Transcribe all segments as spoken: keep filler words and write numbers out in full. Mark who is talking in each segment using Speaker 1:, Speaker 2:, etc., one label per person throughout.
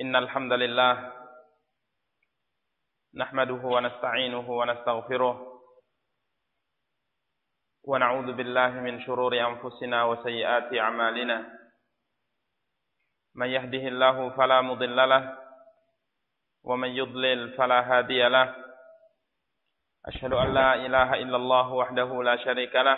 Speaker 1: Innal hamdalillah nahmaduhu wa nasta'inuhu wa nastaghfiruh wa na'udzu billahi min shururi anfusina wa sayyiati a'malina. Man yahdihillahu fala mudilla lahu wa man yudlil fala hadiya lahu. Asyhadu an la ilaha illallah wahdahu la syarika lahu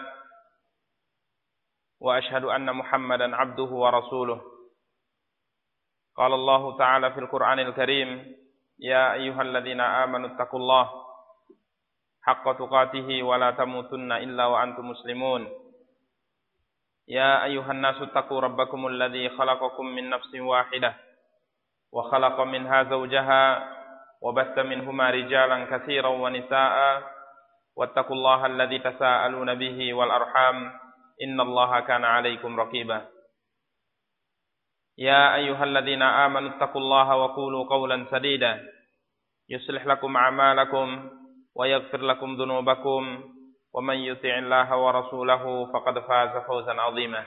Speaker 1: wa asyhadu anna Muhammadan 'abduhu wa rasuluh. Qala Allah Ta'ala fil Qur'anil Karim, ya ayyuhalladzina amanu taqullaha haqqa tuqatih wa la tamutunna illa wa antum muslimun. Ya ayyuhan nasu taqu rabbakumul ladzi khalaqakum min nafsin wahidah wa khalaqa minha zawjaha wa batha minhuma rijalan katsiran wa nisaa'a wattaqullaha alladzi tasaaluna bihi wal arham innallaha kana 'alaikum raqiba. Ya ayyuhalladzina amanu taqullaha wa qulu qawlan sadida yuslih lakum a'malakum wa yaghfir lakum dhunubakum wa man yuti'illaha wa rasulahu faqad faza fawzan 'azima.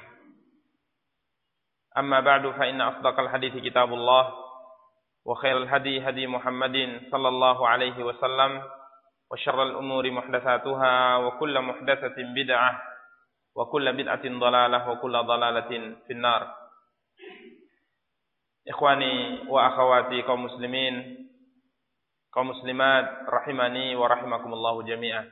Speaker 1: Amma ba'du fa inna asdaqal hadithi kitabullah wa khairal hadi hadi Muhammadin sallallahu alaihi wasallam wa syarral umuri muhdatsatuha wa kullu muhdatsatin bid'ah wa kullu bid'atin dhalalah wa kullu dhalalatin finnar. Ikhwani wa akhawati kaum muslimin, kaum muslimat rahimani wa rahimakumullahu jami'ah.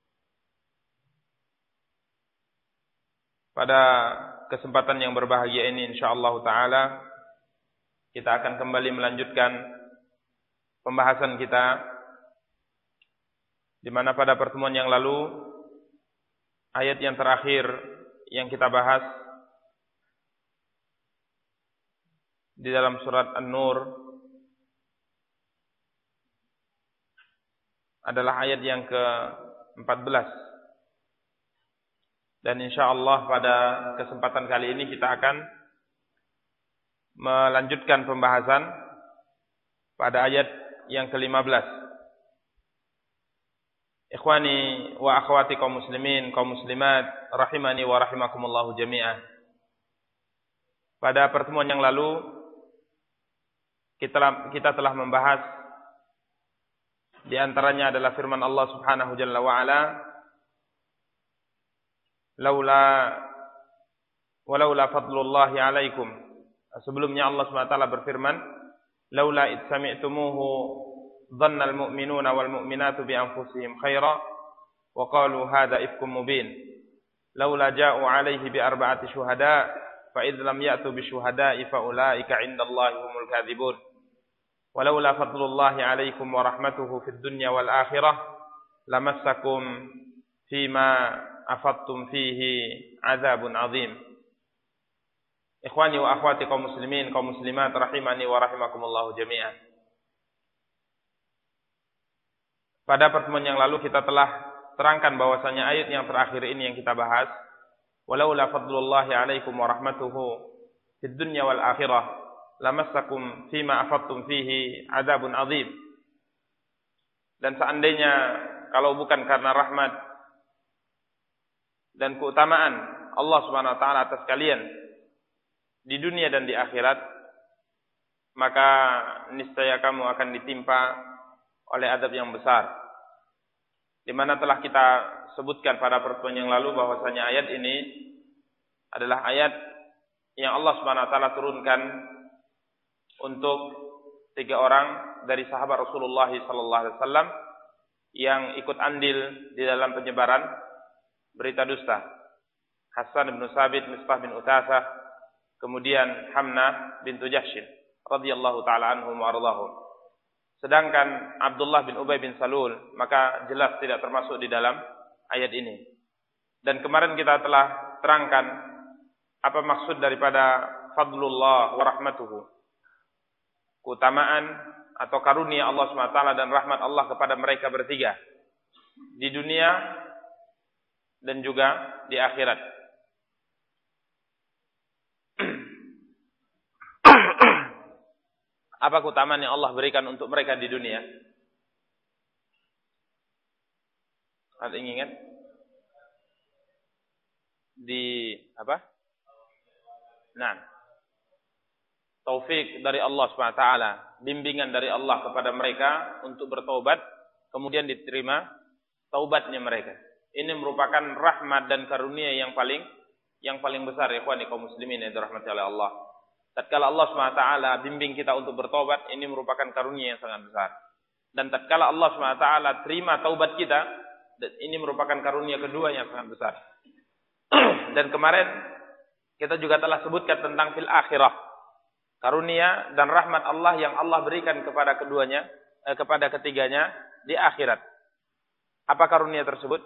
Speaker 1: Pada kesempatan yang berbahagia ini insyaallah taala kita akan kembali melanjutkan pembahasan kita, di mana pada pertemuan yang lalu ayat yang terakhir yang kita bahas di dalam surat An-Nur adalah ayat yang ke empat belas. Dan insyaallah pada kesempatan kali ini kita akan melanjutkan pembahasan pada ayat yang ke lima belas. Ikhwani wa akhwati kaum muslimin, kaum muslimat rahimani wa rahimakumullahu jami'ah. Pada pertemuan yang lalu kita kita telah membahas di antaranya adalah firman Allah Subhanahu jalla wa ala, laula walaula fadlullahi alaikum. Sebelumnya Allah Subhanahu wa taala berfirman, laula id sami'tumuhu dhanna almu'minuna wal mu'minatu bi anfusihim khaira wa qalu hadha ifkum mubin. Laula ja'u alaihi bi arba'ati syuhada fa id lam ya'tu bi syuhada'i fa ulaika 'indallahi humul kadzibun. Walaula fadlullahi 'alaikum wa rahmatuhu fid dunya wal akhirah lamassakum fima afattum fihi 'adzabun 'adzim. Ikhwani wa akhwati kaum muslimin, kaum muslimat rahimani wa rahimakumullahu jami'an. Pada pertemuan yang lalu kita telah terangkan bahwasanya ayat yang terakhir ini yang kita bahas, walaula fadlullahi 'alaikum wa rahmatuhu fid dunya wal akhirah lamassakum fima afattum fihi 'adzabun 'adzim. Dan seandainya kalau bukan karena rahmat dan keutamaan Allah Subhanahu wa taala atas kalian di dunia dan di akhirat, maka niscaya kamu akan ditimpa oleh azab yang besar. Di mana telah kita sebutkan pada pertemuan yang lalu bahwasanya ayat ini adalah ayat yang Allah Subhanahu wa taala turunkan untuk tiga orang dari sahabat Rasulullah sallallahu alaihi wasallam yang ikut andil di dalam penyebaran berita dusta. Hasan bin Sabit, Mistah bin Utsasah, kemudian Hamnah bintu Jahsy radhiyallahu taala anhum wa ardhahum. Sedangkan Abdullah bin Ubay bin Salul maka jelas tidak termasuk di dalam ayat ini. Dan kemarin kita telah terangkan apa maksud daripada fadlullah wa rahmatuhu, keutamaan atau karunia Allah Subhanahu wa taala dan rahmat Allah kepada mereka bertiga di dunia dan juga di akhirat. Apa keutamaan yang Allah berikan untuk mereka di dunia? Ada yang ingat? Di apa? Nah, taufik dari Allah Subhanahu wa taala, bimbingan dari Allah kepada mereka untuk bertaubat, kemudian diterima taubatnya mereka. Ini merupakan rahmat dan karunia yang paling yang paling besar, ikhwani kaum muslimin yang dirahmati oleh Allah. Tatkala Allah Subhanahu wa taala bimbing kita untuk bertaubat, ini merupakan karunia yang sangat besar. Dan tatkala Allah Subhanahu wa taala terima taubat kita, ini merupakan karunia kedua yang sangat besar. Dan kemarin kita juga telah sebutkan tentang fil akhirah, karunia dan rahmat Allah yang Allah berikan kepada keduanya, eh, kepada ketiganya di akhirat. Apa karunia tersebut?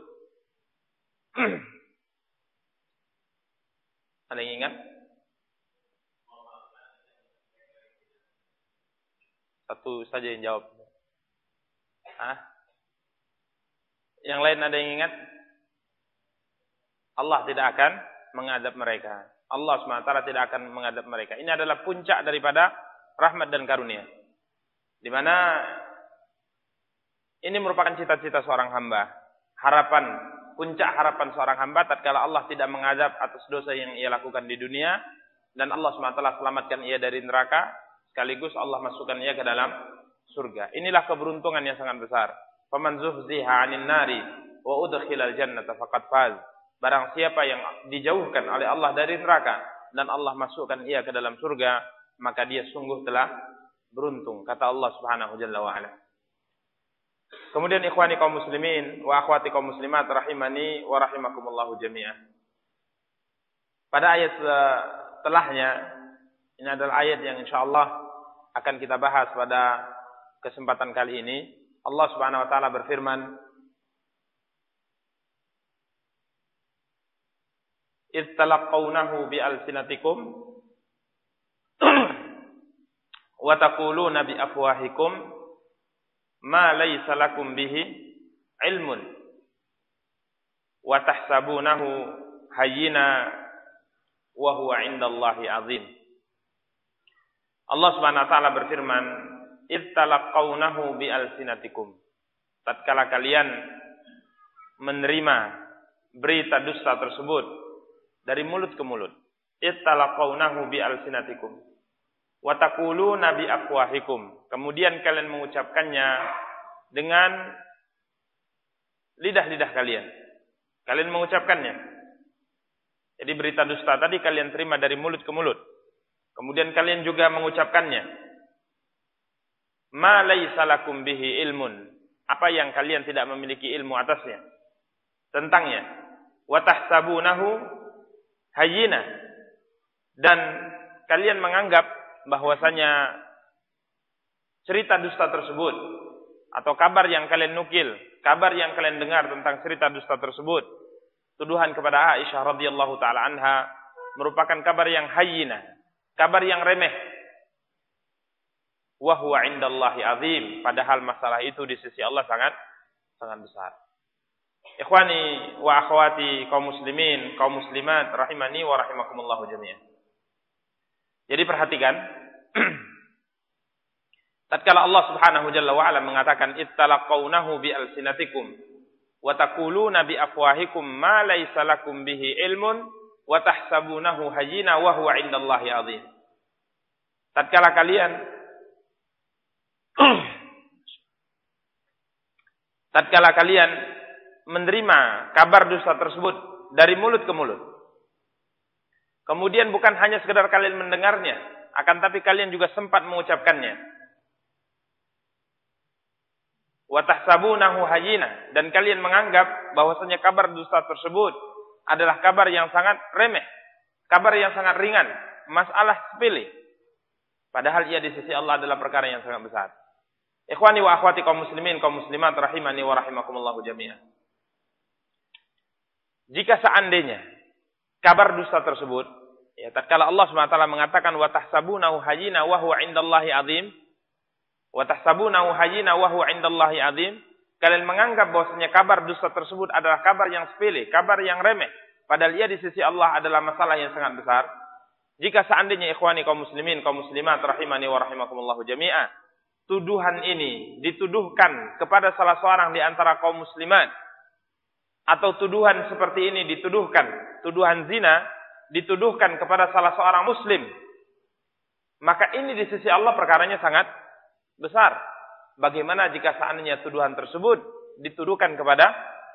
Speaker 1: Ada yang ingat? Satu saja yang jawab. Hah? Yang lain ada yang ingat? Allah tidak akan mengadab mereka. Allah subhanahu wa taala tidak akan mengadab mereka. Ini adalah puncak daripada rahmat dan karunia. Di mana ini merupakan cita-cita seorang hamba. Harapan, puncak harapan seorang hamba tatkala Allah tidak mengadab atas dosa yang ia lakukan di dunia dan Allah subhanahu wa taala selamatkan ia dari neraka, sekaligus Allah masukkan ia ke dalam surga. Inilah keberuntungan yang sangat besar. Faman zuhziha 'anil nari wa udkhilal jannata faqad faz. Barang siapa yang dijauhkan oleh Allah dari neraka dan Allah masukkan ia ke dalam surga, maka dia sungguh telah beruntung, kata Allah Subhanahu jalla wa ala. Kemudian ikhwani kaum muslimin wa akhwati kaum muslimat rahimani wa rahimakumullahu jami'an. Pada ayat setelahnya, ini adalah ayat yang insyaallah akan kita bahas pada kesempatan kali ini. Allah Subhanahu wa taala berfirman, "Idz talaqawnahu bi alsinatikum wa taquluna bi afwahikum ma laysa lakum bihi ilmun wa tahsabunahu hayyina wa huwa 'indallahi 'azim." Allah Subhanahu wa taala berfirman, "Idz talaqawnahu bi alsinatikum." Tatkala kalian menerima berita dusta tersebut dari mulut ke mulut. Ittalaqawnahu bi alsinatikum wa taquluna bi afwahikum. Kemudian kalian mengucapkannya dengan lidah-lidah kalian. Kalian mengucapkannya. Jadi berita dusta tadi kalian terima dari mulut ke mulut. Kemudian kalian juga mengucapkannya. Ma laysa lakum bihi ilmun. Apa yang kalian tidak memiliki ilmu atasnya, tentangnya. Wa tahsabunahu hayyina, dan kalian menganggap bahwasanya cerita dusta tersebut atau kabar yang kalian nukil, kabar yang kalian dengar tentang cerita dusta tersebut, tuduhan kepada Aisyah radhiyallahu taala anha, merupakan kabar yang hayyina, kabar yang remeh. Wa huwa 'indallahi 'azim, padahal masalah itu di sisi Allah sangat sangat besar. Ikhwani wa akhwati kaum muslimin, kaum muslimat rahimani wa rahimakumullahu jami'an. Jadi perhatikan, tatkala Allah Subhanahu jalla wa ala mengatakan ittalaqawnahu bi alsinatikum wa taquluna bi afwahikum ma laysa lakum bihi ilmun wa tahsabunahu hayyina wa huwa 'indallahi 'azim. Tatkala kalian tatkala kalian menerima kabar dusta tersebut dari mulut ke mulut. Kemudian bukan hanya sekedar kalian mendengarnya, akan tapi kalian juga sempat mengucapkannya. Wa tahsabunahu hayyina, dan kalian menganggap bahwasanya kabar dusta tersebut adalah kabar yang sangat remeh, kabar yang sangat ringan, masalah sepele. Padahal ia di sisi Allah adalah perkara yang sangat besar. Ikhwani wa akhwati kaum muslimin, kaum muslimat rahimani wa rahimakumullahu jami'an. Jika seandainya kabar dusta tersebut, ya tatkala Allah Subhanahu wa taala mengatakan wa tahsabunahu hayyina wa huwa 'indallahi 'azim, wa tahsabunahu hayyina wa huwa 'indallahi 'azim, kalian menganggap bahwasanya kabar dusta tersebut adalah kabar yang sepele, kabar yang remeh, padahal ia di sisi Allah adalah masalah yang sangat besar. Jika seandainya ikhwani kaum muslimin, kaum muslimat rahimani wa rahimakumullahu jami'ah, tuduhan ini dituduhkan kepada salah seorang di antara kaum muslimat, atau tuduhan seperti ini dituduhkan, tuduhan zina dituduhkan kepada salah seorang muslim, maka ini di sisi Allah perkaranya sangat besar. Bagaimana jika seandainya tuduhan tersebut dituduhkan kepada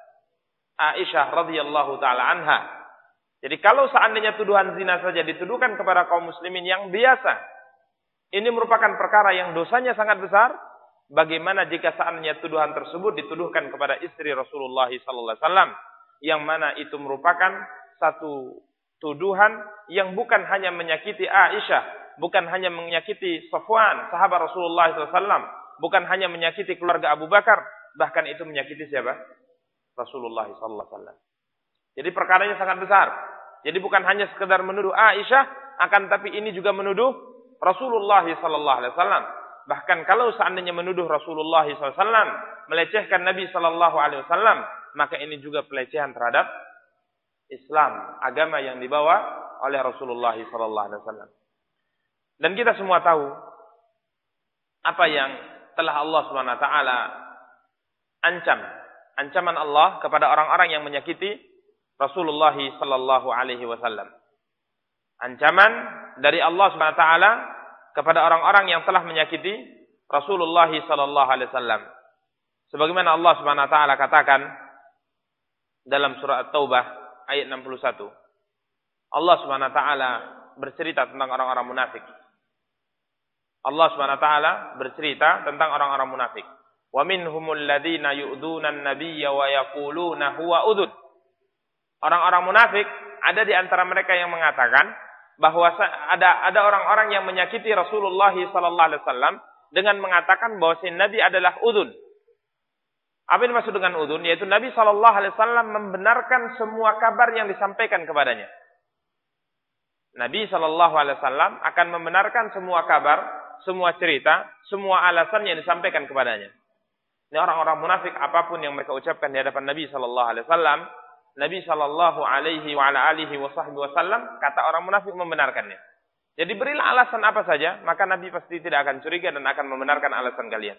Speaker 1: Aisyah radhiyallahu taala anha? Jadi kalau seandainya tuduhan zina saja dituduhkan kepada kaum muslimin yang biasa, ini merupakan perkara yang dosanya sangat besar. Bagaimana jika seandainya tuduhan tersebut dituduhkan kepada istri Rasulullah sallallahu alaihi wasallam, yang mana itu merupakan satu tuduhan yang bukan hanya menyakiti Aisyah, bukan hanya menyakiti Safwan, sahabat Rasulullah sallallahu alaihi wasallam, bukan hanya menyakiti keluarga Abu Bakar, bahkan itu menyakiti siapa? Rasulullah sallallahu alaihi wasallam. Jadi perkaranya sangat besar. Jadi bukan hanya sekedar menuduh Aisyah, akan tapi ini juga menuduh Rasulullah sallallahu alaihi wasallam. Bahkan kalau seandainya menuduh Rasulullah sallallahu alaihi wasallam, melecehkan Nabi sallallahu alaihi wasallam, maka ini juga pelecehan terhadap Islam, agama yang dibawa oleh Rasulullah sallallahu alaihi wasallam. Dan kita semua tahu apa yang telah Allah Subhanahu wa taala ancam, ancaman Allah kepada orang-orang yang menyakiti Rasulullah sallallahu alaihi wasallam. Ancaman dari Allah Subhanahu wa taala kepada orang-orang yang telah menyakiti Rasulullah sallallahu alaihi wasallam. Sebagaimana Allah Subhanahu wa taala katakan dalam surah At-Taubah ayat enam puluh satu. Allah Subhanahu wa taala bercerita tentang orang-orang munafik. Allah Subhanahu wa taala bercerita tentang orang-orang munafik. Wa minhumul ladzina yu'dzuna an-nabiyya wa yaquluna huwa udhun. Orang-orang munafik ada di antara mereka yang mengatakan bahwa ada ada orang-orang yang menyakiti Rasulullah sallallahu alaihi wasallam dengan mengatakan bahwa si Nabi adalah udhun. Apa yang dimaksud dengan udhun? Yaitu Nabi sallallahu alaihi wasallam membenarkan semua kabar yang disampaikan kepadanya. Nabi sallallahu alaihi wasallam akan membenarkan semua kabar, semua cerita, semua alasan yang disampaikan kepadanya. Ini orang-orang munafik, apapun yang mereka ucapkan di hadapan Nabi sallallahu alaihi wasallam, Nabi sallallahu alaihi wa ala alihi wa sahbihi wasallam, kata orang munafik, membenarkannya. Jadi berilah alasan apa saja, maka Nabi pasti tidak akan curiga dan akan membenarkan alasan kalian.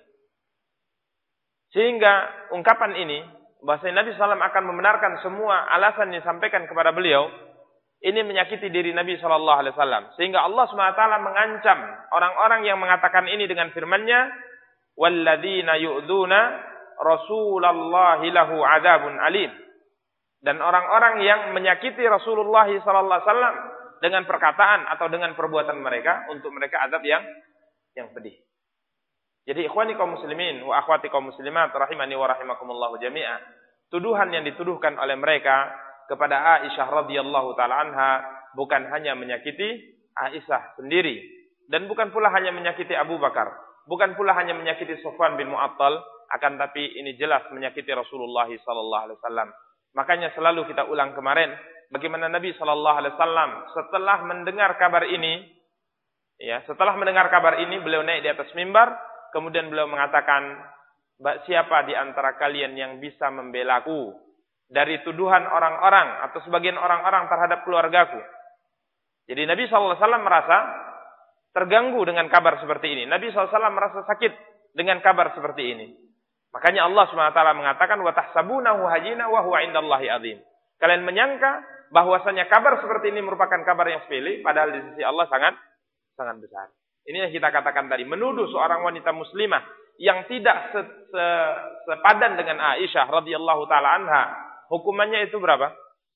Speaker 1: Sehingga ungkapan ini, bahwa Nabi sallallahu alaihi wasallam akan membenarkan semua alasan yang disampaikan kepada beliau, ini menyakiti diri Nabi sallallahu alaihi wasallam. Sehingga Allah subhanahu wa taala mengancam orang-orang yang mengatakan ini dengan firman-Nya, walladzina yu'dzuna rasulallahi lahu adzabun alim. Dan orang-orang yang menyakiti Rasulullah sallallahu alaihi wasallam dengan perkataan atau dengan perbuatan mereka, untuk mereka azab yang yang pedih. Jadi ikhwani kaum muslimin wa akhwati kaum muslimat rahimani wa rahimakumullah jami'a, tuduhan yang dituduhkan oleh mereka kepada Aisyah radhiyallahu taala anha bukan hanya menyakiti Aisyah sendiri, dan bukan pula hanya menyakiti Abu Bakar, bukan pula hanya menyakiti Sufyan bin Mu'attal, akan tapi ini jelas menyakiti Rasulullah sallallahu alaihi wasallam. Makanya selalu kita ulang kemarin bagaimana Nabi sallallahu alaihi wasallam setelah mendengar kabar ini, ya, setelah mendengar kabar ini beliau naik di atas mimbar, kemudian beliau mengatakan, siapa di antara kalian yang bisa membelaku dari tuduhan orang-orang atau sebagian orang-orang terhadap keluargaku? Jadi Nabi sallallahu alaihi wasallam merasa terganggu dengan kabar seperti ini. Nabi sallallahu alaihi wasallam merasa sakit dengan kabar seperti ini. Makanya Allah subhanahu wa taala mengatakan, wa tahsabunahu hayyina wa huwa indallahi azim. Kalian menyangka bahwasanya kabar seperti ini merupakan kabar yang sepele, padahal di sisi Allah sangat sangat besar. Ini yang kita katakan tadi, menuduh seorang wanita muslimah yang tidak se -se sepadan dengan Aisyah radhiyallahu taala anha, hukumannya itu berapa?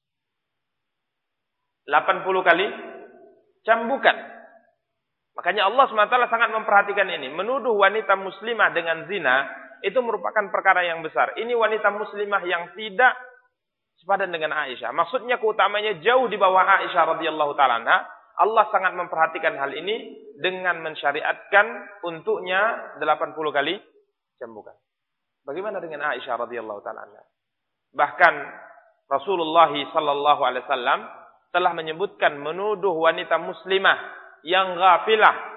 Speaker 1: delapan puluh kali cambukan. Makanya Allah subhanahu wa taala sangat memperhatikan ini. Menuduh wanita muslimah dengan zina itu merupakan perkara yang besar. Ini wanita muslimah yang tidak sepadan dengan Aisyah. Maksudnya keutamanya jauh di bawah Aisyah radhiyallahu taala anha. Allah sangat memperhatikan hal ini dengan mensyariatkan untuknya delapan puluh kali cambukan. Bagaimana dengan Aisyah radhiyallahu taala anha? Bahkan Rasulullah sallallahu alaihi wasallam telah menyebutkan menuduh wanita muslimah yang ghafilah,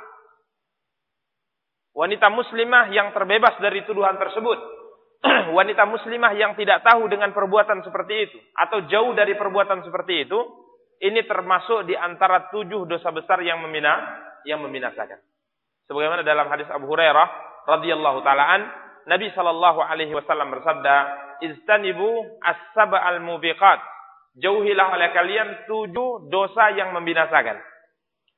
Speaker 1: wanita muslimah yang terbebas dari tuduhan tersebut, wanita muslimah yang tidak tahu dengan perbuatan seperti itu, atau jauh dari perbuatan seperti itu, ini termasuk di antara tujuh dosa besar yang memina, yang membinasakan. Sebagaimana dalam hadis Abu Hurairah radhiyallahu taalaan, Nabi sallallahu alaihi wasallam bersabda, "Istanibu as-sab'al mubiqat." Jauhilah oleh kalian tujuh dosa yang membinasakan.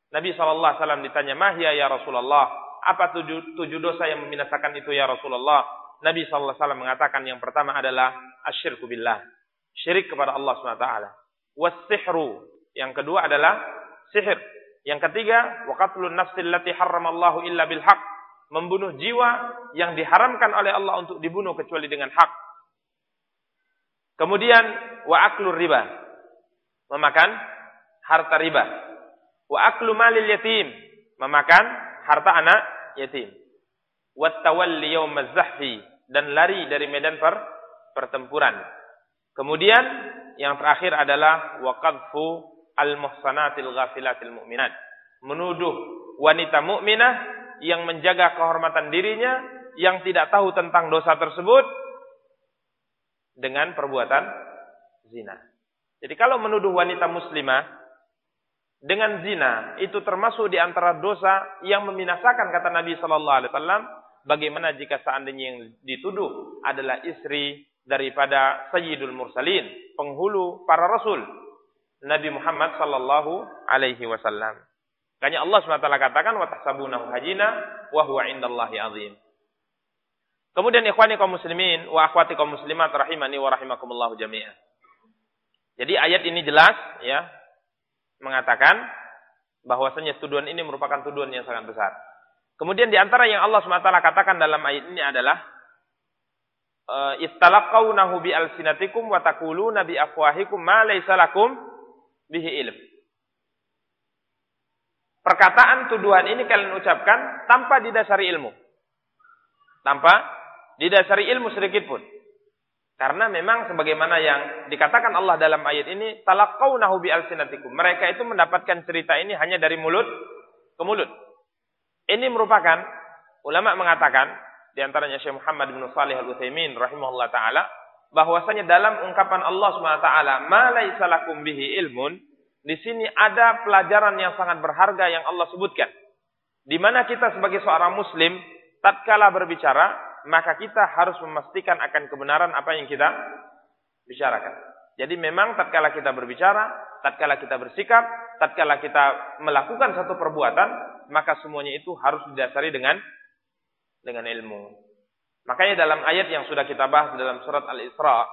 Speaker 1: Nabi shallallahu alaihi wasallam ditanya, "Mahya ya Rasulullah?" Apa tujuh, tujuh dosa yang membinasakan itu ya Rasulullah? Nabi shallallahu alaihi wasallam mengatakan yang pertama adalah asyirku billah, syirik kepada Allah subhanahu wa taala. Was-sihru, yang kedua adalah sihir. Yang ketiga, wa qatlun nafsil lati harramallahu illa bil haq, membunuh jiwa yang diharamkan oleh Allah untuk dibunuh kecuali dengan hak. Kemudian wa aklur riba, memakan harta riba. Wa aklu malil yatim, memakan harta anak yatim. Wa tawalli yaumaz zahfi, dan lari dari medan per, pertempuran. Kemudian yang terakhir adalah wa qadfu al-muhsanatil ghafilatil mu'minat, menuduh wanita mukminah yang menjaga kehormatan dirinya, yang tidak tahu tentang dosa tersebut dengan perbuatan zina. Jadi kalau menuduh wanita muslimah dengan zina, itu termasuk di antara dosa yang membinasakan, kata Nabi sallallahu alaihi wasallam. Bagaimana jika seandainya yang dituduh adalah istri daripada Sayyidul Mursalin, penghulu para rasul, Nabi Muhammad sallallahu alaihi wasallam. Makanya Allah subhanahu wa taala katakan, wa tahsabunahu hajina wa huwa indallahi azim. Kemudian ikhwani kaum muslimin wa akhwati kaum muslimat rahimani wa rahimakumullah jami'an. Jadi ayat ini jelas ya mengatakan bahwasanya tuduhan ini merupakan tuduhan yang sangat besar. Kemudian di antara yang Allah subhanahu wa taala katakan dalam ayat ini adalah istalaqawnahu bi alsinatikum wa taquluna bi afwahikum ma laysa lakum bihi ilm. Perkataan tuduhan ini kalian ucapkan tanpa didasari ilmu. Tanpa didasari ilmu sedikit pun. Karena memang sebagaimana yang dikatakan Allah dalam ayat ini, talaqawnahu bi alsinatikum. Mereka itu mendapatkan cerita ini hanya dari mulut ke mulut. Ini merupakan, ulama mengatakan, di antaranya Syekh Muhammad bin Shalih Al-Utsaimin rahimahullah taala, bahwasanya dalam ungkapan Allah Subhanahu wa taala, "Ma laisa lakum bihi ilmun", di sini ada pelajaran yang sangat berharga yang Allah sebutkan. Di mana kita sebagai seorang muslim tatkala berbicara, maka kita harus memastikan akan kebenaran apa yang kita bicarakan. Jadi memang tatkala kita berbicara, tatkala kita bersikap, tatkala kita melakukan satu perbuatan, maka semuanya itu harus didasari dengan dengan ilmu. Makanya dalam ayat yang sudah kita bahas dalam surat Al-Isra,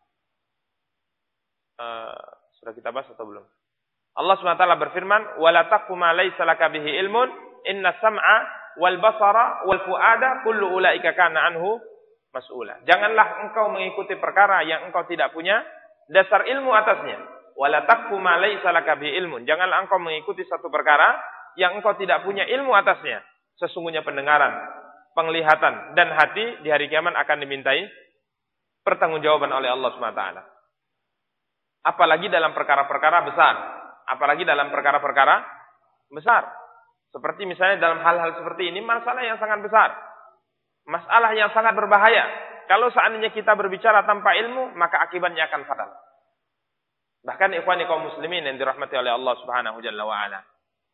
Speaker 1: uh, sudah kita bahas atau belum? Allah subhanahu wa taala berfirman, "Wala taqfu ma laysa laka bihi ilmun, inna sam'a wal basara wal fuada kullu ulaika kana anhu mas'ula." Janganlah engkau mengikuti perkara yang engkau tidak punya dasar ilmu atasnya. Wala taqfu ma laysa laka bihi ilmun. Janganlah engkau mengikuti satu perkara yang engkau tidak punya ilmu atasnya. Sesungguhnya pendengaran, penglihatan dan hati di hari kiamat akan dimintai pertanggungjawaban oleh Allah subhanahu wa taala. Apalagi dalam perkara-perkara besar, apalagi dalam perkara-perkara besar. Seperti misalnya dalam hal-hal seperti ini, masalah yang sangat besar. Masalah yang sangat berbahaya. Kalau seandainya kita berbicara tanpa ilmu, maka akibatnya akan fatal. Bahkan ikhwani kaum muslimin yang dirahmati oleh Allah Subhanahu jalla wa ala.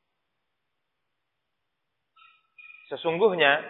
Speaker 1: Sesungguhnya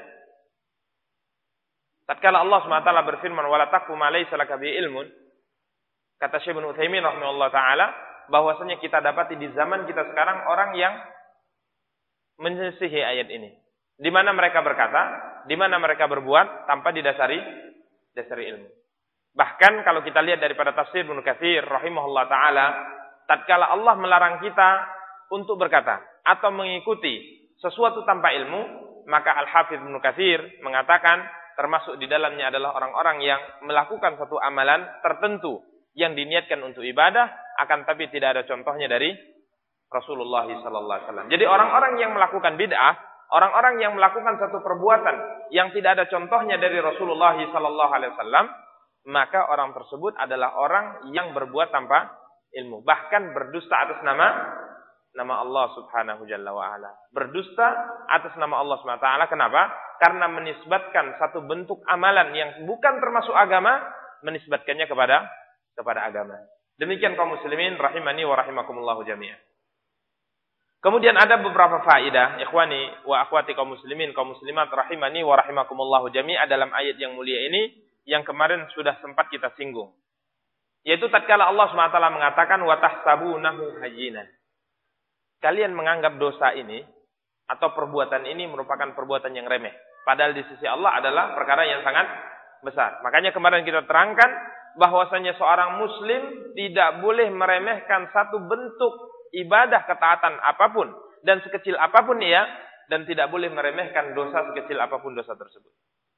Speaker 1: tatkala Allah Subhanahu wa taala berfirman, "Wala taqfu ma laysa laka bihi ilmun", kata Syekh Ibnu Utsaimin rahimahullah taala, bahwasanya kita dapati di zaman kita sekarang orang yang menyelisihi ayat ini. Di mana mereka berkata, di mana mereka berbuat tanpa didasari dasari ilmu. Bahkan kalau kita lihat daripada tafsir Ibnu Katsir rahimahullah taala, tatkala Allah melarang kita untuk berkata atau mengikuti sesuatu tanpa ilmu, maka Al-Hafidz Ibnu Katsir mengatakan termasuk di dalamnya adalah orang-orang yang melakukan satu amalan tertentu yang diniatkan untuk ibadah, akan tapi tidak ada contohnya dari Rasulullah sallallahu alaihi wasallam. Jadi orang-orang yang melakukan bid'ah, orang-orang yang melakukan satu perbuatan yang tidak ada contohnya dari Rasulullah sallallahu alaihi wasallam, maka orang tersebut adalah orang yang berbuat tanpa ilmu, bahkan berdusta atas nama nama Allah Subhanahu jalla wa ala. Berdusta atas nama Allah Subhanahu wa taala. Kenapa? Karena menisbatkan satu bentuk amalan yang bukan termasuk agama, menisbatkannya kepada kepada agama. Demikian kaum muslimin rahimani wa rahimakumullah jami'an. Kemudian ada beberapa faedah, ikhwani wa akhwati kaum muslimin, kaum muslimat rahimani wa rahimakumullah jami'an dalam ayat yang mulia ini yang kemarin sudah sempat kita singgung. Yaitu tatkala Allah Subhanahu wa taala mengatakan wa tahsabunahu hayyinan. kalian menganggap dosa ini atau perbuatan ini merupakan perbuatan yang remeh. Padahal di sisi Allah adalah perkara yang sangat besar. Makanya kemarin kita terangkan bahwasanya seorang muslim tidak boleh meremehkan satu bentuk ibadah ketaatan apapun dan sekecil apapun ia, dan tidak boleh meremehkan dosa sekecil apapun dosa tersebut.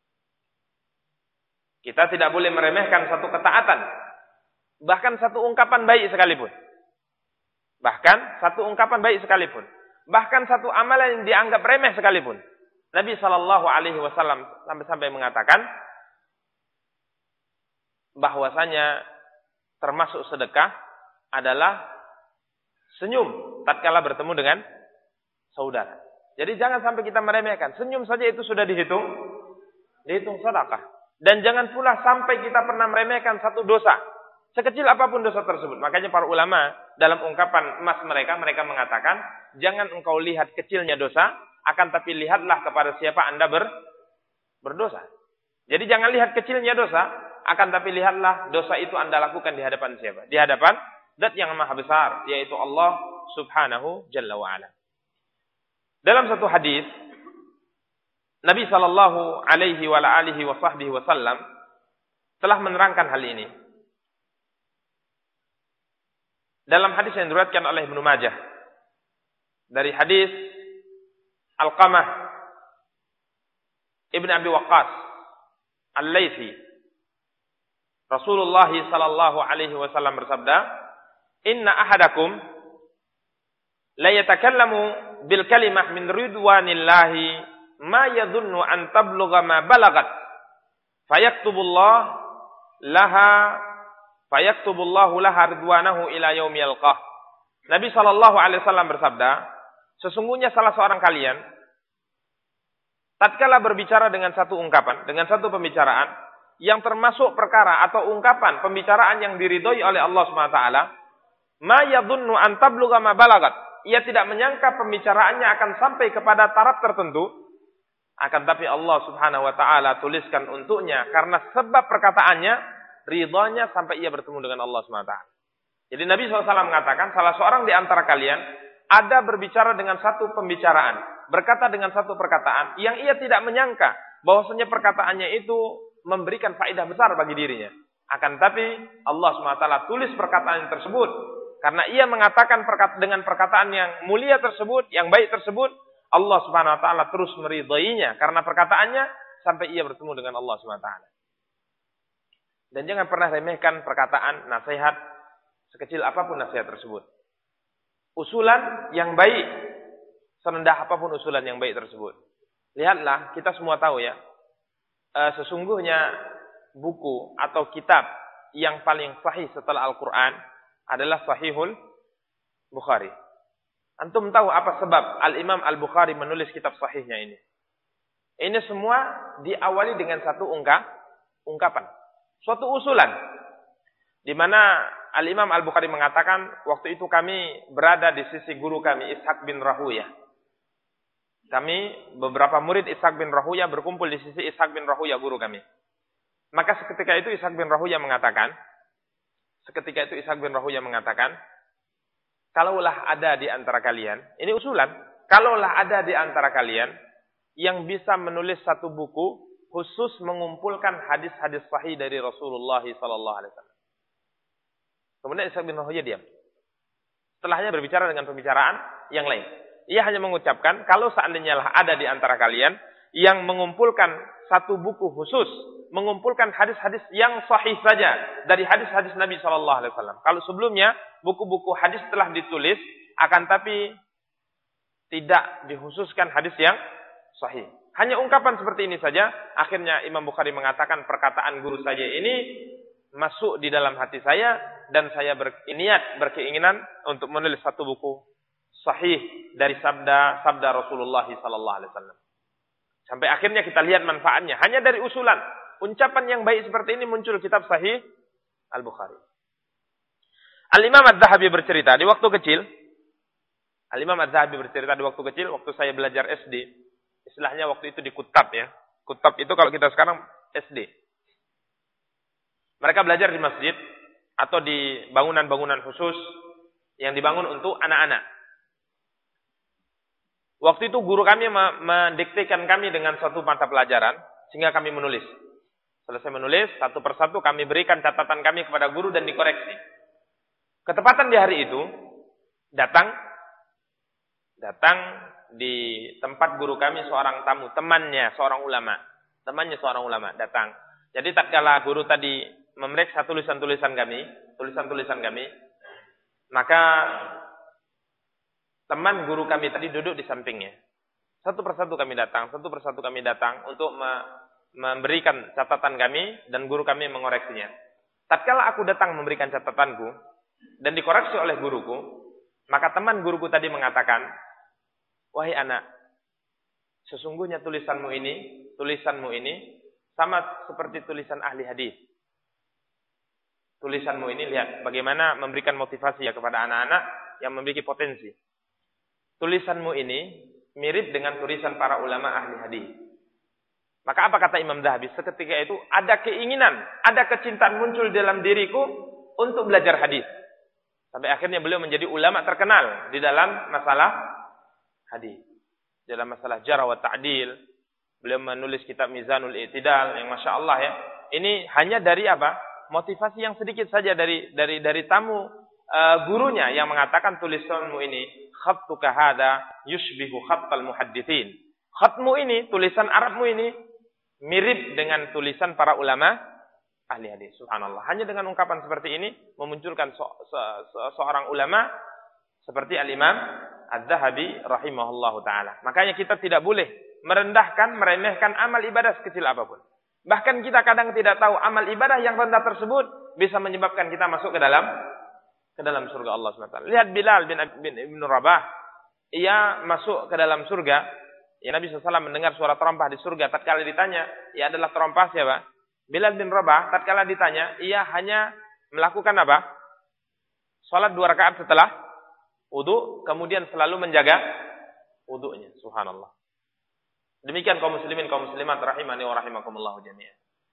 Speaker 1: Kita tidak boleh meremehkan satu ketaatan, bahkan satu ungkapan baik sekalipun. Bahkan satu ungkapan baik sekalipun. Bahkan satu amalan yang dianggap remeh sekalipun. Nabi shallallahu alaihi wasallam sampai-sampai mengatakan bahwasanya termasuk sedekah adalah senyum tatkala bertemu dengan saudara. Jadi jangan sampai kita meremehkan. Senyum saja itu sudah dihitung, dihitung sedekah. Dan jangan pula sampai kita pernah meremehkan satu dosa, sekecil apapun dosa tersebut. Makanya para ulama dalam ungkapan emas mereka, mereka mengatakan, jangan engkau lihat kecilnya dosa, akan tapi lihatlah kepada siapa anda ber, berdosa. Jadi jangan lihat kecilnya dosa, akan tapi lihatlah dosa itu anda lakukan di hadapan siapa? Di hadapan Zat yang maha besar, yaitu Allah subhanahu jalla wa'ala. Dalam satu hadis, Nabi sallallahu alaihi wa alihi wa sahbihi wasallam telah menerangkan hal ini. Dalam hadis yang diriwayatkan oleh Ibnu Majah dari hadis Alqamah Ibn Abi Waqqas Al-Laythi, Rasulullah sallallahu alaihi wasallam bersabda, "Inna ahadakum la yatakallamu bil kalimah min ridwanillahi ma yadhunnu an tablugha ma balagat fayaktubullah laha fayaktubullahu laha ridwanahu ila yaumi yalqah." Nabi sallallahu alaihi wasallam bersabda, sesungguhnya salah seorang kalian tatkala berbicara dengan satu ungkapan, dengan satu pembicaraan yang termasuk perkara atau ungkapan pembicaraan yang diridhoi oleh Allah Subhanahu wa taala, ma yadhunnu an tablugha ma balagat, ia tidak menyangka pembicaraannya akan sampai kepada taraf tertentu, akan tapi Allah Subhanahu wa taala tuliskan untuknya karena sebab perkataannya ridhanya sampai ia bertemu dengan Allah Subhanahu wa taala. Jadi Nabi shallallahu alaihi wasallam mengatakan, salah seorang di antara kalian ada berbicara dengan satu pembicaraan, berkata dengan satu perkataan yang ia tidak menyangka bahwasanya perkataannya itu memberikan faedah besar bagi dirinya. Akan tapi Allah Subhanahu wa taala tulis perkataan tersebut karena ia mengatakan perkata, dengan perkataan yang mulia tersebut, yang baik tersebut, Allah Subhanahu wa taala terus meridainya karena perkataannya sampai ia bertemu dengan Allah Subhanahu wa taala. Dan jangan pernah remehkan perkataan, nasihat sekecil apapun nasihat tersebut. Usulan yang baik, serendah apapun usulan yang baik tersebut. Lihatlah, kita semua tahu ya, e, sesungguhnya buku atau kitab yang paling sahih setelah Al-Quran adalah Sahihul Bukhari. Antum tahu apa sebab Al-Imam Al-Bukhari menulis kitab sahihnya ini? Ini semua diawali dengan satu ungkap, ungkapan. Suatu usulan. Di mana Al-Imam Al-Bukhari mengatakan, waktu itu kami berada di sisi guru kami, Ishaq bin Rahuyah. Kami, beberapa murid Ishaq bin Rahuyah berkumpul di sisi Ishaq bin Rahuyah, guru kami. Maka seketika itu Ishaq bin Rahuyah mengatakan, seketika itu Ishaq bin Rahuyah mengatakan, kalaulah ada di antara kalian, ini usulan, kalaulah ada di antara kalian yang bisa menulis satu buku khusus mengumpulkan hadis-hadis sahih dari Rasulullah sallallahu alaihi wasallam. Kemudian Ishaq bin Rahuyah diam. Setelahnya berbicara dengan pembicaraan yang lain. Ia hanya mengucapkan, kalau seandainya lah ada di antara kalian yang mengumpulkan satu buku khusus, mengumpulkan hadis-hadis yang sahih saja dari hadis-hadis Nabi sallallahu alaihi wasallam. Kalau sebelumnya buku-buku hadis telah ditulis, akan tapi tidak dikhususkan hadis yang sahih. Hanya ungkapan seperti ini saja, akhirnya Imam Bukhari mengatakan perkataan guru saja ini masuk di dalam hati saya dan saya berniat, berkeinginan untuk menulis satu buku sahih dari sabda sabda Rasulullah sallallahu alaihi wasallam. Sampai akhirnya kita lihat manfaatnya hanya dari usulan. Ucapan yang baik seperti ini muncul kitab Sahih Al-Bukhari. Al-Imam Adz-Dzahabi bercerita di waktu kecil. Al-Imam Adz-Dzahabi bercerita di waktu kecil, waktu saya belajar S D. Istilahnya waktu itu di kutab ya. Kutab itu kalau kita sekarang S D. Mereka belajar di masjid atau di bangunan-bangunan khusus yang dibangun untuk anak-anak. Waktu itu guru kami mendiktekan kami dengan satu mata pelajaran, sehingga kami menulis. Selesai menulis, satu persatu kami berikan catatan kami kepada guru dan dikoreksi. Ketepatan di hari itu, datang, datang di tempat guru kami seorang tamu, temannya seorang ulama. Temannya seorang ulama datang. Jadi tatkala guru tadi memeriksa tulisan-tulisan kami, tulisan-tulisan kami, maka teman guru kami tadi duduk di sampingnya. Satu persatu kami datang, satu persatu kami datang untuk me memberikan catatan kami dan guru kami mengoreksinya. Tatkala aku datang memberikan catatanku dan dikoreksi oleh guruku, maka teman guruku tadi mengatakan, "Wahai anak, sesungguhnya tulisanmu ini, tulisanmu ini sama seperti tulisan ahli hadis. Tulisanmu ini, lihat bagaimana memberikan motivasi ya kepada anak-anak yang memiliki potensi. Tulisanmu ini mirip dengan tulisan para ulama ahli hadis." Maka apa kata Imam Zahabi? Seketika itu ada keinginan, ada kecintaan muncul dalam diriku untuk belajar hadis. Sampai akhirnya beliau menjadi ulama terkenal di dalam masalah hadis. Dalam masalah jarh wa ta'dil, beliau menulis kitab Mizanul I'tidal yang Masya Allah ya. Ini hanya dari apa? Motivasi yang sedikit saja dari dari dari tamu uh, gurunya yang mengatakan tulisanmu ini khattuka hada yushbihu khattal muhadditsin. Khatmu ini, tulisan Arabmu ini mirip dengan tulisan para ulama ahli hadis. Subhanallah. Hanya dengan ungkapan seperti ini memunculkan so, so, so, seorang ulama seperti Al-Imam Az-Zahabi rahimahullahu taala. Makanya kita tidak boleh merendahkan, meremehkan amal ibadah sekecil apapun. Bahkan kita kadang tidak tahu amal ibadah yang rendah tersebut bisa menyebabkan kita masuk ke dalam ke dalam surga Allah subhanahu wa taala. Lihat Bilal bin, bin Ibn Rabah, ia masuk ke dalam surga. Ya, Nabi shallallahu alaihi wasallam mendengar suara terompah di surga. Tatkala ditanya, ia adalah terompah siapa? Bilal bin Rabah. Tatkala ditanya, ia hanya melakukan apa? Salat dua rakaat setelah wudu, kemudian selalu menjaga wudunya. Subhanallah. Demikian kaum muslimin, kaum muslimat rahimani wa rahimakumullah jami'an.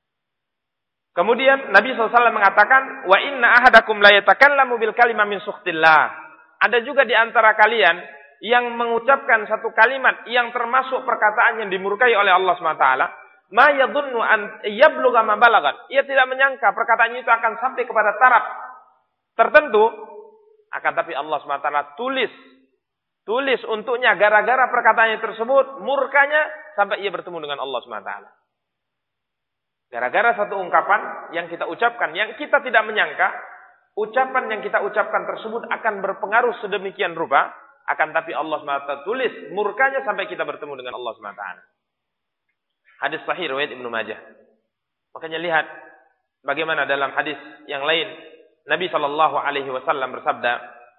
Speaker 1: Kemudian Nabi shallallahu alaihi wasallam mengatakan, wa inna ahadakum la yatakallamu bil kalimah min sukhtillah. Ada juga di antara kalian yang mengucapkan satu kalimat yang termasuk perkataan yang dimurkai oleh Allah subhanahu wa taala, ma yadhunnu an yablugha ma balagat. Ia tidak menyangka perkataan itu akan sampai kepada taraf tertentu, akan tapi Allah subhanahu wa taala tulis tulis untuknya gara-gara perkataannya tersebut murkanya sampai ia bertemu dengan Allah subhanahu wa taala. Gara-gara satu ungkapan yang kita ucapkan yang kita tidak menyangka, ucapan yang kita ucapkan tersebut akan berpengaruh sedemikian rupa. Akan tapi Allah subhanahu wa taala tulis murkanya sampai kita bertemu dengan Allah subhanahu wa taala. Hadis sahih riwayat Ibnu Majah. Makanya lihat bagaimana dalam hadis yang lain Nabi sallallahu alaihi wasallam bersabda.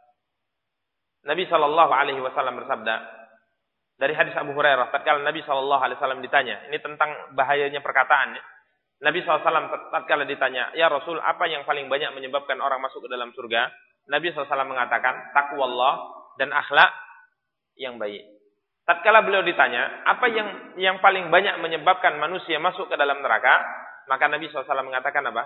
Speaker 1: Nabi sallallahu alaihi wasallam bersabda dari hadis Abu Hurairah tatkala Nabi sallallahu alaihi wasallam ditanya, ini tentang bahayanya perkataan ya. Nabi sallallahu alaihi wasallam tatkala ditanya, "Ya Rasul, apa yang paling banyak menyebabkan orang masuk ke dalam surga?" Nabi sallallahu alaihi wasallam mengatakan, "Taqwallah dan akhlak yang baik." Tatkala beliau ditanya, apa yang yang paling banyak menyebabkan manusia masuk ke dalam neraka? Maka Nabi shallallahu alaihi wasallam mengatakan apa?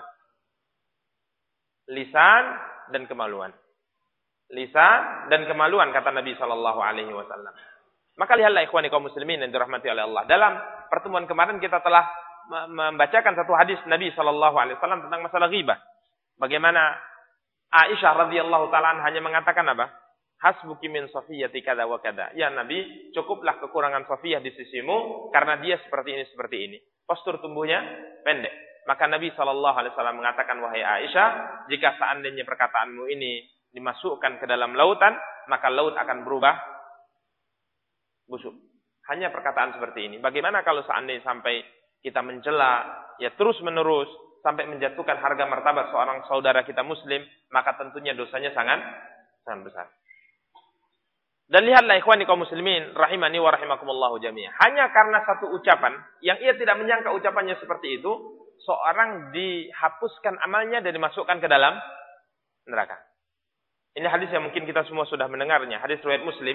Speaker 1: Lisan dan kemaluan. Lisan dan kemaluan, kata Nabi shallallahu alaihi wasallam. Maka lihatlah ikhwani kaum muslimin yang dirahmati oleh Allah. Dalam pertemuan kemarin kita telah membacakan satu hadis Nabi shallallahu alaihi wasallam tentang masalah ghibah. Bagaimana Aisyah radhiyallahu taala hanya mengatakan apa? Hasbuki min Safiyyati kada wa kada. Ya Nabi, cukuplah kekurangan Safiyah di sisimu karena dia seperti ini seperti ini. Postur tubuhnya pendek. Maka Nabi shallallahu alaihi wasallam mengatakan, wahai Aisyah, jika seandainya perkataanmu ini dimasukkan ke dalam lautan, maka laut akan berubah busuk. Hanya perkataan seperti ini. Bagaimana kalau seandainya sampai kita mencela, ya terus menerus sampai menjatuhkan harga martabat seorang saudara kita Muslim, maka tentunya dosanya sangat sangat besar. Dan lihatlah ikhwani kaum muslimin rahimani wa rahimakumullahu jami'ah. Hanya karena satu ucapan yang ia tidak menyangka ucapannya seperti itu, seorang dihapuskan amalnya dan dimasukkan ke dalam neraka. Ini hadis yang mungkin kita semua sudah mendengarnya. Hadis riwayat Muslim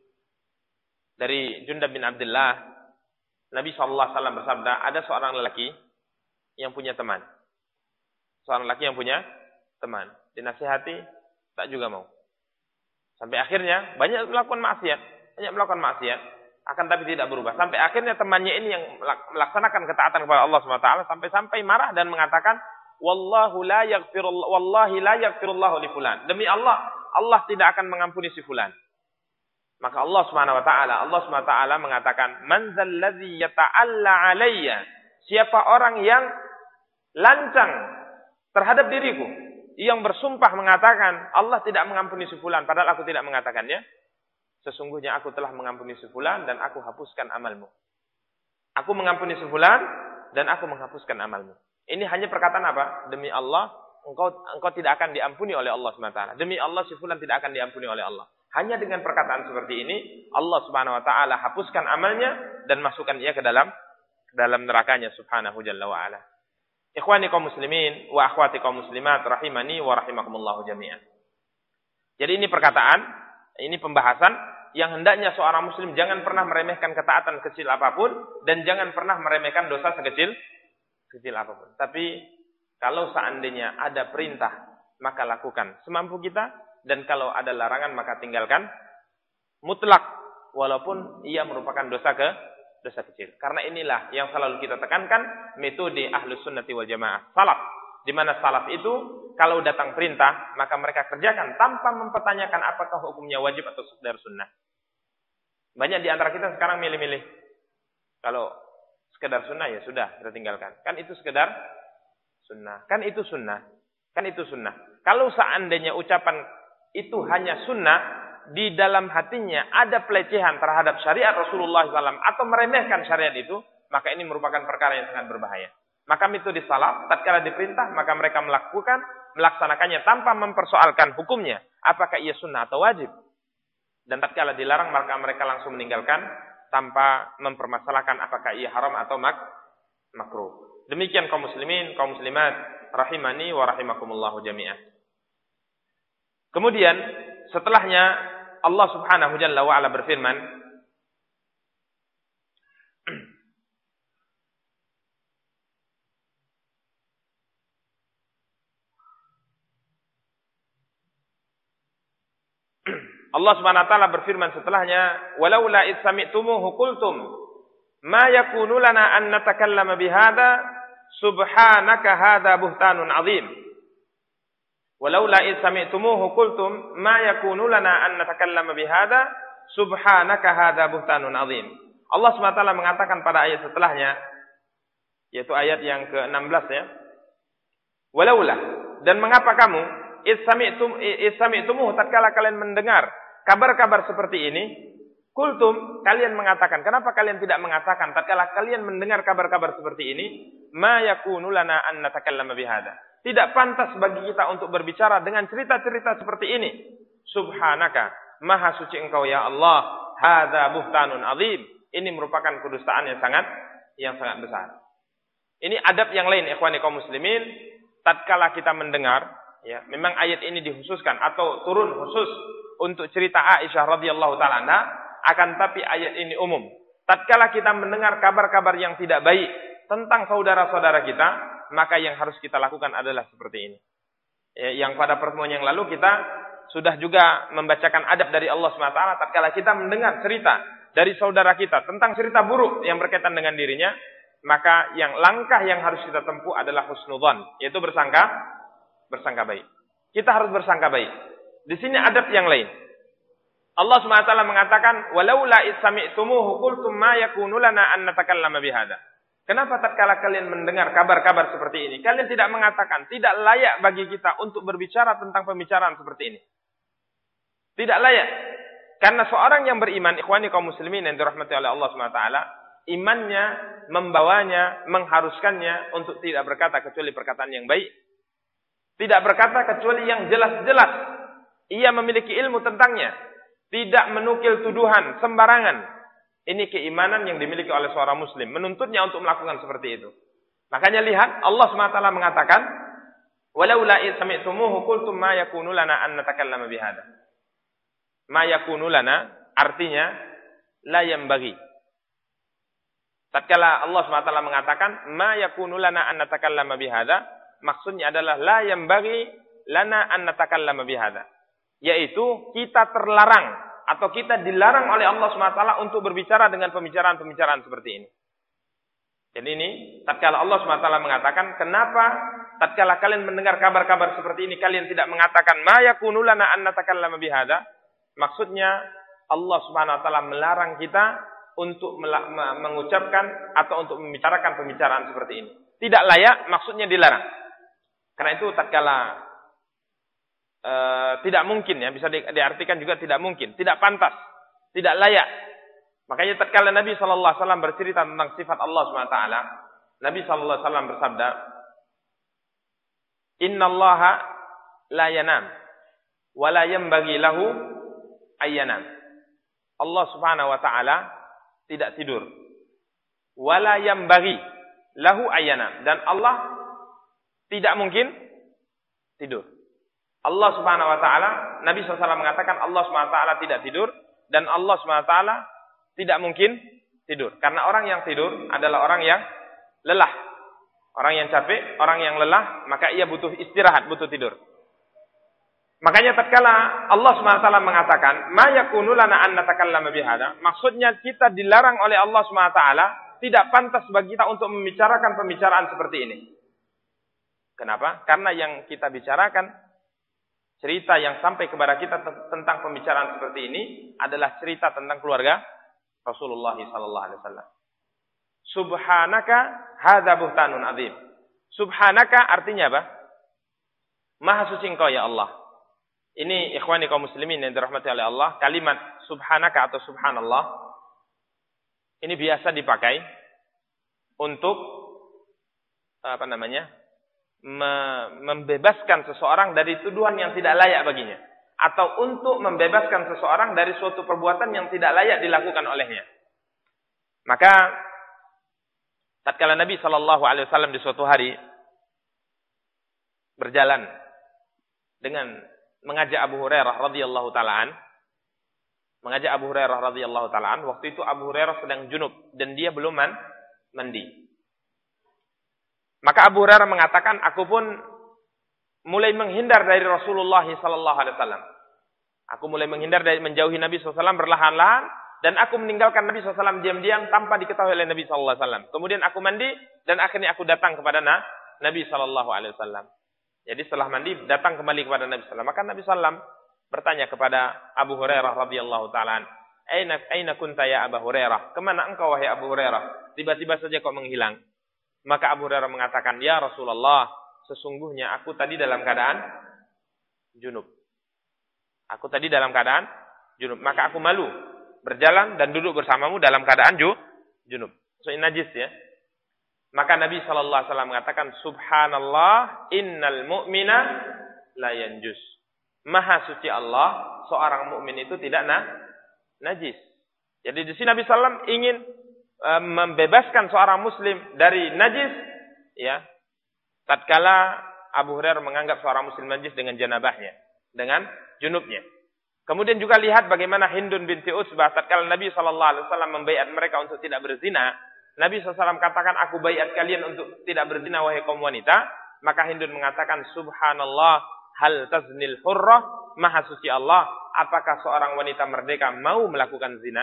Speaker 1: dari Jundab bin Abdullah. Nabi shallallahu alaihi wasallam bersabda, ada seorang lelaki yang punya teman. Seorang lelaki yang punya teman. Dinasihati, tak juga mau. Sampai akhirnya banyak melakukan maksiat. banyak melakukan maksiat, akan tapi tidak berubah. Sampai akhirnya temannya ini yang melaksanakan ketaatan kepada Allah subhanahu wa taala sampai-sampai marah dan mengatakan, "Wallahu la yaghfirullah wallahi la yaghfirullahu li fulan." Demi Allah, Allah tidak akan mengampuni si fulan. Maka Allah subhanahu wa taala, Allah subhanahu wa taala mengatakan, "Man dzalladzi yata'alla 'alayya?" Siapa orang yang lancang terhadap diriku, yang bersumpah mengatakan Allah tidak mengampuni si fulan padahal aku tidak mengatakannya. Sesungguhnya aku telah mengampuni si fulan dan aku hapuskan amalmu. Aku mengampuni si fulan dan aku menghapuskan amalmu. Ini hanya perkataan apa? Demi Allah, engkau engkau tidak akan diampuni oleh Allah subhanahu wa taala. Demi Allah, si fulan tidak akan diampuni oleh Allah. Hanya dengan perkataan seperti ini, Allah subhanahu wa taala hapuskan amalnya dan masukkan ia ke dalam ke dalam nerakanya subhanahu jalla wa ala. Ikhwani kaum muslimin wa akhwati kaum muslimat rahimani wa rahimakumullah jami'an. Jadi ini perkataan, ini pembahasan yang hendaknya seorang muslim jangan pernah meremehkan ketaatan kecil apapun dan jangan pernah meremehkan dosa sekecil kecil apapun. Tapi kalau seandainya ada perintah, maka lakukan semampu kita, dan kalau ada larangan maka tinggalkan mutlak walaupun ia merupakan dosa ke dosa kecil. Karena inilah yang selalu kita tekankan, metode Ahlus Sunnati wal Jamaah, salaf. Di mana salaf itu kalau datang perintah maka mereka kerjakan tanpa mempertanyakan apakah hukumnya wajib atau sekedar sunnah. Banyak di antara kita sekarang milih-milih. Kalau sekedar sunnah ya sudah kita tinggalkan. Kan itu sekedar sunnah. Kan itu sunnah. Kan itu sunnah. Kalau seandainya ucapan itu hanya sunnah, di dalam hatinya ada pelecehan terhadap syariat Rasulullah shallallahu alaihi wasallam atau meremehkan syariat itu, maka ini merupakan perkara yang sangat berbahaya. Maka itu di salaf, tatkala diperintah, maka mereka melakukan, melaksanakannya tanpa mempersoalkan hukumnya, apakah ia sunnah atau wajib. Dan tatkala dilarang, maka mereka langsung meninggalkan tanpa mempermasalahkan apakah ia haram atau mak makruh. Demikian kaum muslimin, kaum muslimat, rahimani wa rahimakumullahu jami'ah. Kemudian setelahnya Allah Subhanahu Jalla wa Ala berfirman, Allah Subhanahu wa taala berfirman setelahnya, "Walaula id sami'tumuhu qultum ma yakunu lana an natakallama bihadza subhanaka hadza buhtanun 'adzim." Walaula id sami'tumuhu qultum ma yakunu lana an natakallama bihadza subhanaka hadza buhtanun 'adzim. Allah Subhanahu wa taala mengatakan pada ayat setelahnya, yaitu ayat yang ke enam belas ya. Walaula, dan mengapa kamu id sami'tum id sami'tumuhu, tatkala kalian mendengar kabar-kabar seperti ini, kultum, kalian mengatakan, kenapa kalian tidak mengatakan tatkala kalian mendengar kabar-kabar seperti ini, ma yakunu lana an natakallama bihadza. Tidak pantas bagi kita untuk berbicara dengan cerita-cerita seperti ini. Subhanaka, maha suci engkau ya Allah, hadza buhtanun 'adzim. Ini merupakan kedustaan yang sangat yang sangat besar. Ini adab yang lain ikhwani kaum muslimin, tatkala kita mendengar, ya, memang ayat ini dikhususkan atau turun khusus untuk cerita Aisyah radhiyallahu taala anha, akan tapi ayat ini umum. Tatkala kita mendengar kabar-kabar yang tidak baik tentang saudara-saudara kita, maka yang harus kita lakukan adalah seperti ini. Ya, yang pada pertemuan yang lalu kita sudah juga membacakan adab dari Allah subhanahu wa taala tatkala kita mendengar cerita dari saudara kita tentang cerita buruk yang berkaitan dengan dirinya, maka yang langkah yang harus kita tempuh adalah husnudzon, yaitu bersangka bersangka baik. Kita harus bersangka baik. Di sini adab yang lain. Allah subhanahu wa taala mengatakan, "Walaula id sami'tumuhu qultum ma yakunu lana an natakallama bihadza." Kenapa tatkala kalian mendengar kabar-kabar seperti ini, kalian tidak mengatakan, tidak layak bagi kita untuk berbicara tentang pembicaraan seperti ini. Tidak layak. Karena seorang yang beriman, ikhwani kaum muslimin yang dirahmati oleh Allah subhanahu wa taala, imannya membawanya, mengharuskannya untuk tidak berkata kecuali perkataan yang baik. Tidak berkata kecuali yang jelas-jelas ia memiliki ilmu tentangnya. Tidak menukil tuduhan sembarangan. Ini keimanan yang dimiliki oleh seorang muslim, menuntutnya untuk melakukan seperti itu. Makanya lihat, Allah subhanahu wa taala mengatakan, "Walaula id sami'tumuhu qultum ma yakunu lana an natakallama bihadza." Ma yakunu lana artinya la yanbaghi. Tatkala Allah subhanahu wa taala mengatakan ma yakunu lana an natakallama bihadza, maksudnya adalah la yanbaghi lana an natakallama bihadza, yaitu kita terlarang atau kita dilarang oleh Allah subhanahu wa taala untuk berbicara dengan pembicaraan-pembicaraan seperti ini. Jadi ini tatkala Allah subhanahu wa taala mengatakan, kenapa tatkala kalian mendengar kabar-kabar seperti ini kalian tidak mengatakan ma yakunu lana an natakallama bihadza? Maksudnya Allah subhanahu wa taala melarang kita untuk mengucapkan atau untuk membicarakan pembicaraan seperti ini. Tidak layak, maksudnya dilarang. Karena itu tatkala e, tidak mungkin, ya, bisa di, diartikan juga tidak mungkin, tidak pantas, tidak layak. Makanya tatkala Nabi sallallahu alaihi wasallam bercerita tentang sifat Allah subhanahu wa taala, Nabi sallallahu alaihi wasallam bersabda, "Innallaha la yanam wa la yanbaghi lahu ayyanam." Allah subhanahu wa taala tidak tidur. Wa la yanbaghi lahu ayyanam, dan Allah tidak mungkin tidur. Allah subhanahu wa ta'ala, Nabi shallallahu alaihi wasallam mengatakan Allah subhanahu wa ta'ala tidak tidur, dan Allah subhanahu wa ta'ala tidak mungkin tidur. Karena orang yang tidur adalah orang yang lelah. Orang yang capek, orang yang lelah, maka ia butuh istirahat, butuh tidur. Makanya tatkala Allah subhanahu wa ta'ala mengatakan, ma yakunu lana an natakallama bihadza, maksudnya kita dilarang oleh Allah subhanahu wa ta'ala, tidak pantas bagi kita untuk membicarakan pembicaraan seperti ini. Kenapa? Karena yang kita bicarakan, cerita yang sampai kepada kita tentang pembicaraan seperti ini adalah cerita tentang keluarga Rasulullah sallallahu alaihi wasallam. Subhanaka hadza buhtanun adzim. Subhanaka artinya apa? Maha suci Engkau ya Allah. Ini ikhwani kaum muslimin yang dirahmati oleh Allah, kalimat subhanaka atau subhanallah ini biasa dipakai untuk apa namanya? membebaskan seseorang dari tuduhan yang tidak layak baginya, atau untuk membebaskan seseorang dari suatu perbuatan yang tidak layak dilakukan olehnya. Maka tatkala Nabi sallallahu alaihi wasallam di suatu hari berjalan dengan mengajak Abu Hurairah radhiyallahu taalaan, mengajak Abu Hurairah radhiyallahu taalaan, waktu itu Abu Hurairah sedang junub dan dia belum mandi. Maka Abu Hurairah mengatakan, aku pun mulai menghindar dari Rasulullah sallallahu alaihi wasallam. Aku mulai menghindar dari menjauhi Nabi sallallahu alaihi wasallam berlahan-lahan, dan aku meninggalkan Nabi sallallahu alaihi wasallam diam-diam tanpa diketahui oleh Nabi sallallahu alaihi wasallam. Kemudian aku mandi dan akhirnya aku datang kepada Nabi sallallahu alaihi wasallam. Jadi setelah mandi datang kembali kepada Nabi sallallahu alaihi wasallam. Maka Nabi sallallahu alaihi wasallam bertanya kepada Abu Hurairah radhiyallahu taala, "Aina aina kunta ya Abu Hurairah? Kemana engkau wahai Abu Hurairah? Tiba-tiba saja kau menghilang." Maka Abu Hurairah mengatakan, "Ya Rasulullah, sesungguhnya aku tadi dalam keadaan junub. Aku tadi dalam keadaan junub. Maka aku malu berjalan dan duduk bersamamu dalam keadaan ju, junub." So, ini najis ya. Maka Nabi sallallahu alaihi wasallam mengatakan, "Subhanallah, innal mu'mina la yanjus." Maha suci Allah, seorang mukmin itu tidak na, najis. Jadi di sini Nabi sallallahu alaihi wasallam ingin membebaskan seorang muslim dari najis, ya, tatkala Abu Hurairah menganggap seorang muslim najis dengan janabahnya, dengan junubnya. Kemudian juga lihat bagaimana Hindun binti Utsbah tatkala Nabi sallallahu alaihi wasallam membaiat mereka untuk tidak berzina. Nabi sallallahu alaihi wasallam katakan, "Aku baiat kalian untuk tidak berzina wahai kaum wanita." Maka Hindun mengatakan, "Subhanallah, hal taznil hurrah?" Maha suci Allah, apakah seorang wanita merdeka mau melakukan zina?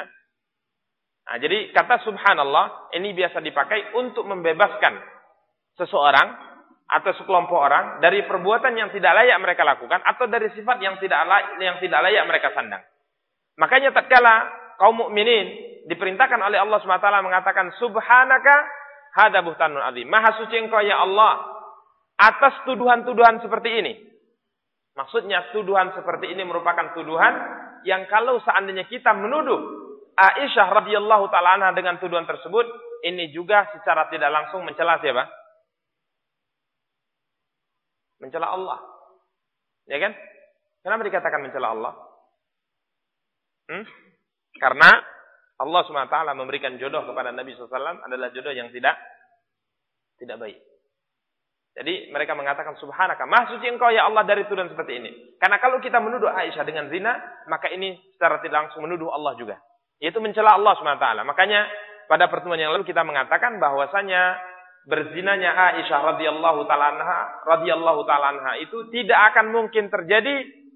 Speaker 1: Nah, jadi kata subhanallah ini biasa dipakai untuk membebaskan seseorang atau sekelompok orang dari perbuatan yang tidak layak mereka lakukan atau dari sifat yang tidak layak, yang tidak layak mereka sandang. Makanya tatkala kaum mukminin diperintahkan oleh Allah subhanahu wa taala mengatakan subhanaka hadza buhtanun adzim. Maha suci Engkau ya Allah atas tuduhan-tuduhan seperti ini. Maksudnya tuduhan seperti ini merupakan tuduhan yang kalau seandainya kita menuduh Aisyah radhiyallahu taala anha dengan tuduhan tersebut, ini juga secara tidak langsung mencela siapa? Mencela Allah. Ya kan? Kenapa dikatakan mencela Allah? Hmm? Karena Allah subhanahu wa taala memberikan jodoh kepada Nabi sallallahu alaihi wasallam adalah jodoh yang tidak tidak baik. Jadi mereka mengatakan subhanaka, maha suci Engkau ya Allah dari tuduhan seperti ini. Karena kalau kita menuduh Aisyah dengan zina, maka ini secara tidak langsung menuduh Allah juga. Yaitu mencela Allah subhanahu wa taala. Makanya pada pertemuan yang lalu kita mengatakan bahwasanya berzinanya Aisyah radhiyallahu taala anha radhiyallahu taala anha itu tidak akan mungkin terjadi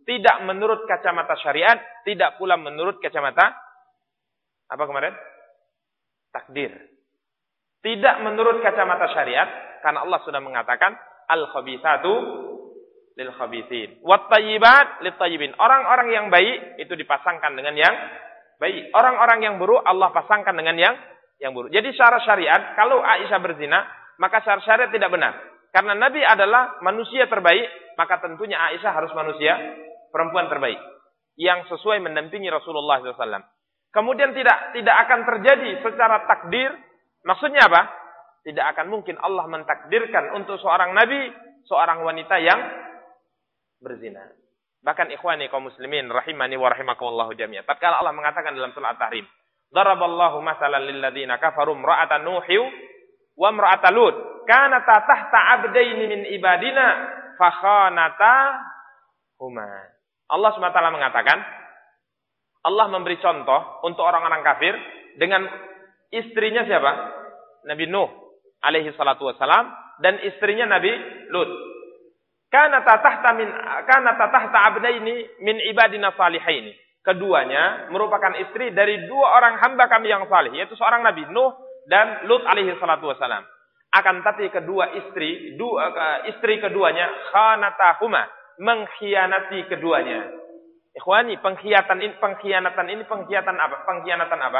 Speaker 1: tidak menurut kacamata syariat, tidak pula menurut kacamata apa kemarin? Takdir. Tidak menurut kacamata syariat, karena Allah sudah mengatakan al-khabithatu lil khabithin, wat thayyibat lit thayyibin. Orang-orang yang baik itu dipasangkan dengan yang baik. Orang-orang yang buruk Allah pasangkan dengan yang yang buruk. Jadi secara syariat, kalau Aisyah berzina, maka secara syariat tidak benar. Karena Nabi adalah manusia terbaik, maka tentunya Aisyah harus manusia perempuan terbaik yang sesuai mendampingi Rasulullah shallallahu alaihi wasallam. Kemudian tidak tidak akan terjadi secara takdir. Maksudnya apa? Tidak akan mungkin Allah mentakdirkan untuk seorang nabi, seorang wanita yang berzina. Bahkan ikhwani kaum muslimin rahimani wa rahimakumullah jami'an. Tatkala Allah mengatakan dalam surah At-Tahrim, "Daraballahu mathalan lil ladzina kafaru imra'atan Nuh wa imra'atan Lut, kanata tahta 'abdaini min ibadina fakhanatahuma." Allah subhanahu wa taala mengatakan, Allah memberi contoh untuk orang-orang kafir dengan istrinya siapa? Nabi Nuh alaihi salatu wassalam dan istrinya Nabi Lut. Kana tahta min kana tahta abdaini min ibadina salihaini. Keduanya merupakan istri dari dua orang hamba kami yang saleh, yaitu seorang Nabi Nuh dan Lut alaihi salatu wassalam. Akan tapi kedua istri, dua istri keduanya khanatahuma, mengkhianati keduanya. Ikhwani, pengkhianatan ini pengkhianatan ini pengkhianatan apa? Pengkhianatan apa?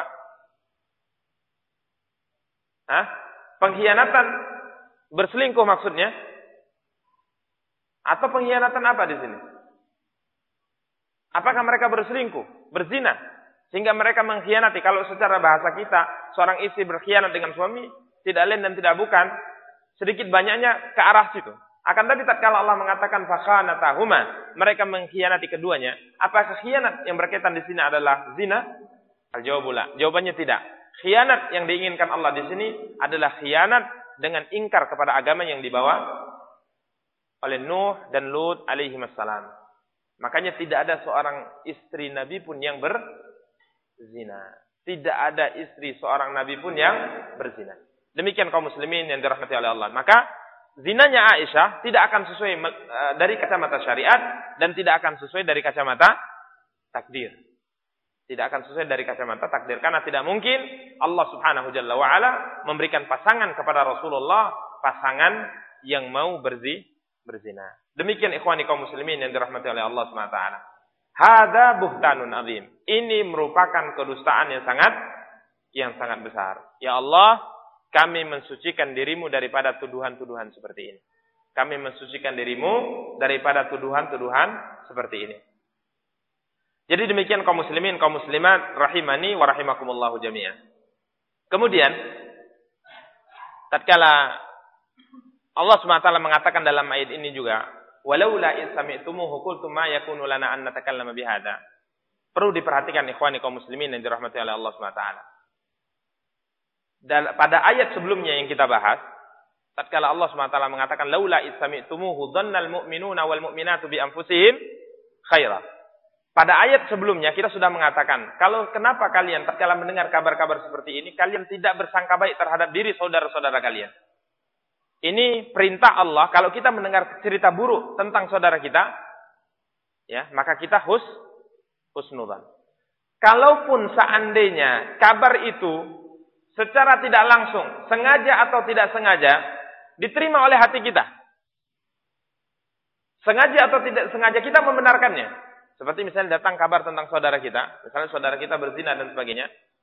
Speaker 1: Hah? Pengkhianatan berselingkuh maksudnya? Atau pengkhianatan apa di sini? Apakah mereka berselingkuh, berzina, sehingga mereka mengkhianati? Kalau secara bahasa kita, seorang istri berkhianat dengan suami, tidak lain dan tidak bukan, sedikit banyaknya ke arah situ. Akan tapi tatkala Allah mengatakan fakhanatahuma, mereka mengkhianati keduanya, apakah khianat yang berkaitan di sini adalah zina? Al-jawabula, jawabannya tidak. Khianat yang diinginkan Allah di sini adalah khianat dengan ingkar kepada agama yang dibawa oleh Nuh dan Lut alaihi wassalam. Makanya tidak ada seorang istri Nabi pun yang berzina. Tidak ada istri seorang Nabi pun yang berzina. Demikian kaum muslimin yang dirahmati oleh Allah. Maka zinanya Aisyah tidak akan sesuai dari kacamata syariat dan tidak akan sesuai dari kacamata takdir. Tidak akan sesuai dari kacamata takdir. Karena tidak mungkin Allah subhanahu jalla wa'ala memberikan pasangan kepada Rasulullah, pasangan yang mau berzi, berzina. Demikian ikhwani kaum muslimin yang dirahmati oleh Allah subhanahu wa taala. Hadza buhtanun azim. Ini merupakan kedustaan yang sangat yang sangat besar. Ya Allah, kami mensucikan dirimu daripada tuduhan-tuduhan seperti ini. Kami mensucikan dirimu daripada tuduhan-tuduhan seperti ini. Jadi demikian kaum muslimin, kaum muslimat rahimani wa rahimakumullahu jami'an. Kemudian tatkala Allah subhanahu wa taala mengatakan dalam ayat ini juga, walaula in sami'tumuhu qultum ma yakunu lana an natakallama bihadza. Perlu diperhatikan ikhwani kaum muslimin yang dirahmati oleh Allah subhanahu wa taala. Dan pada ayat sebelumnya yang kita bahas, tatkala Allah subhanahu wa taala mengatakan laula in sami'tumuhu dhannal mu'minuna wal mu'minatu bi anfusihim khaira. Pada ayat sebelumnya kita sudah mengatakan, kalau kenapa kalian tatkala mendengar kabar-kabar seperti ini, kalian tidak bersangka baik terhadap diri saudara-saudara kalian. Ini perintah Allah, kalau kita mendengar cerita buruk tentang saudara kita, ya, maka kita hus, husnudzan. Kalaupun seandainya kabar itu secara tidak langsung, sengaja atau tidak sengaja, diterima oleh hati kita. Sengaja atau tidak sengaja kita membenarkannya. Seperti misalnya datang kabar tentang saudara kita, misalnya saudara kita berzina dan sebagainya.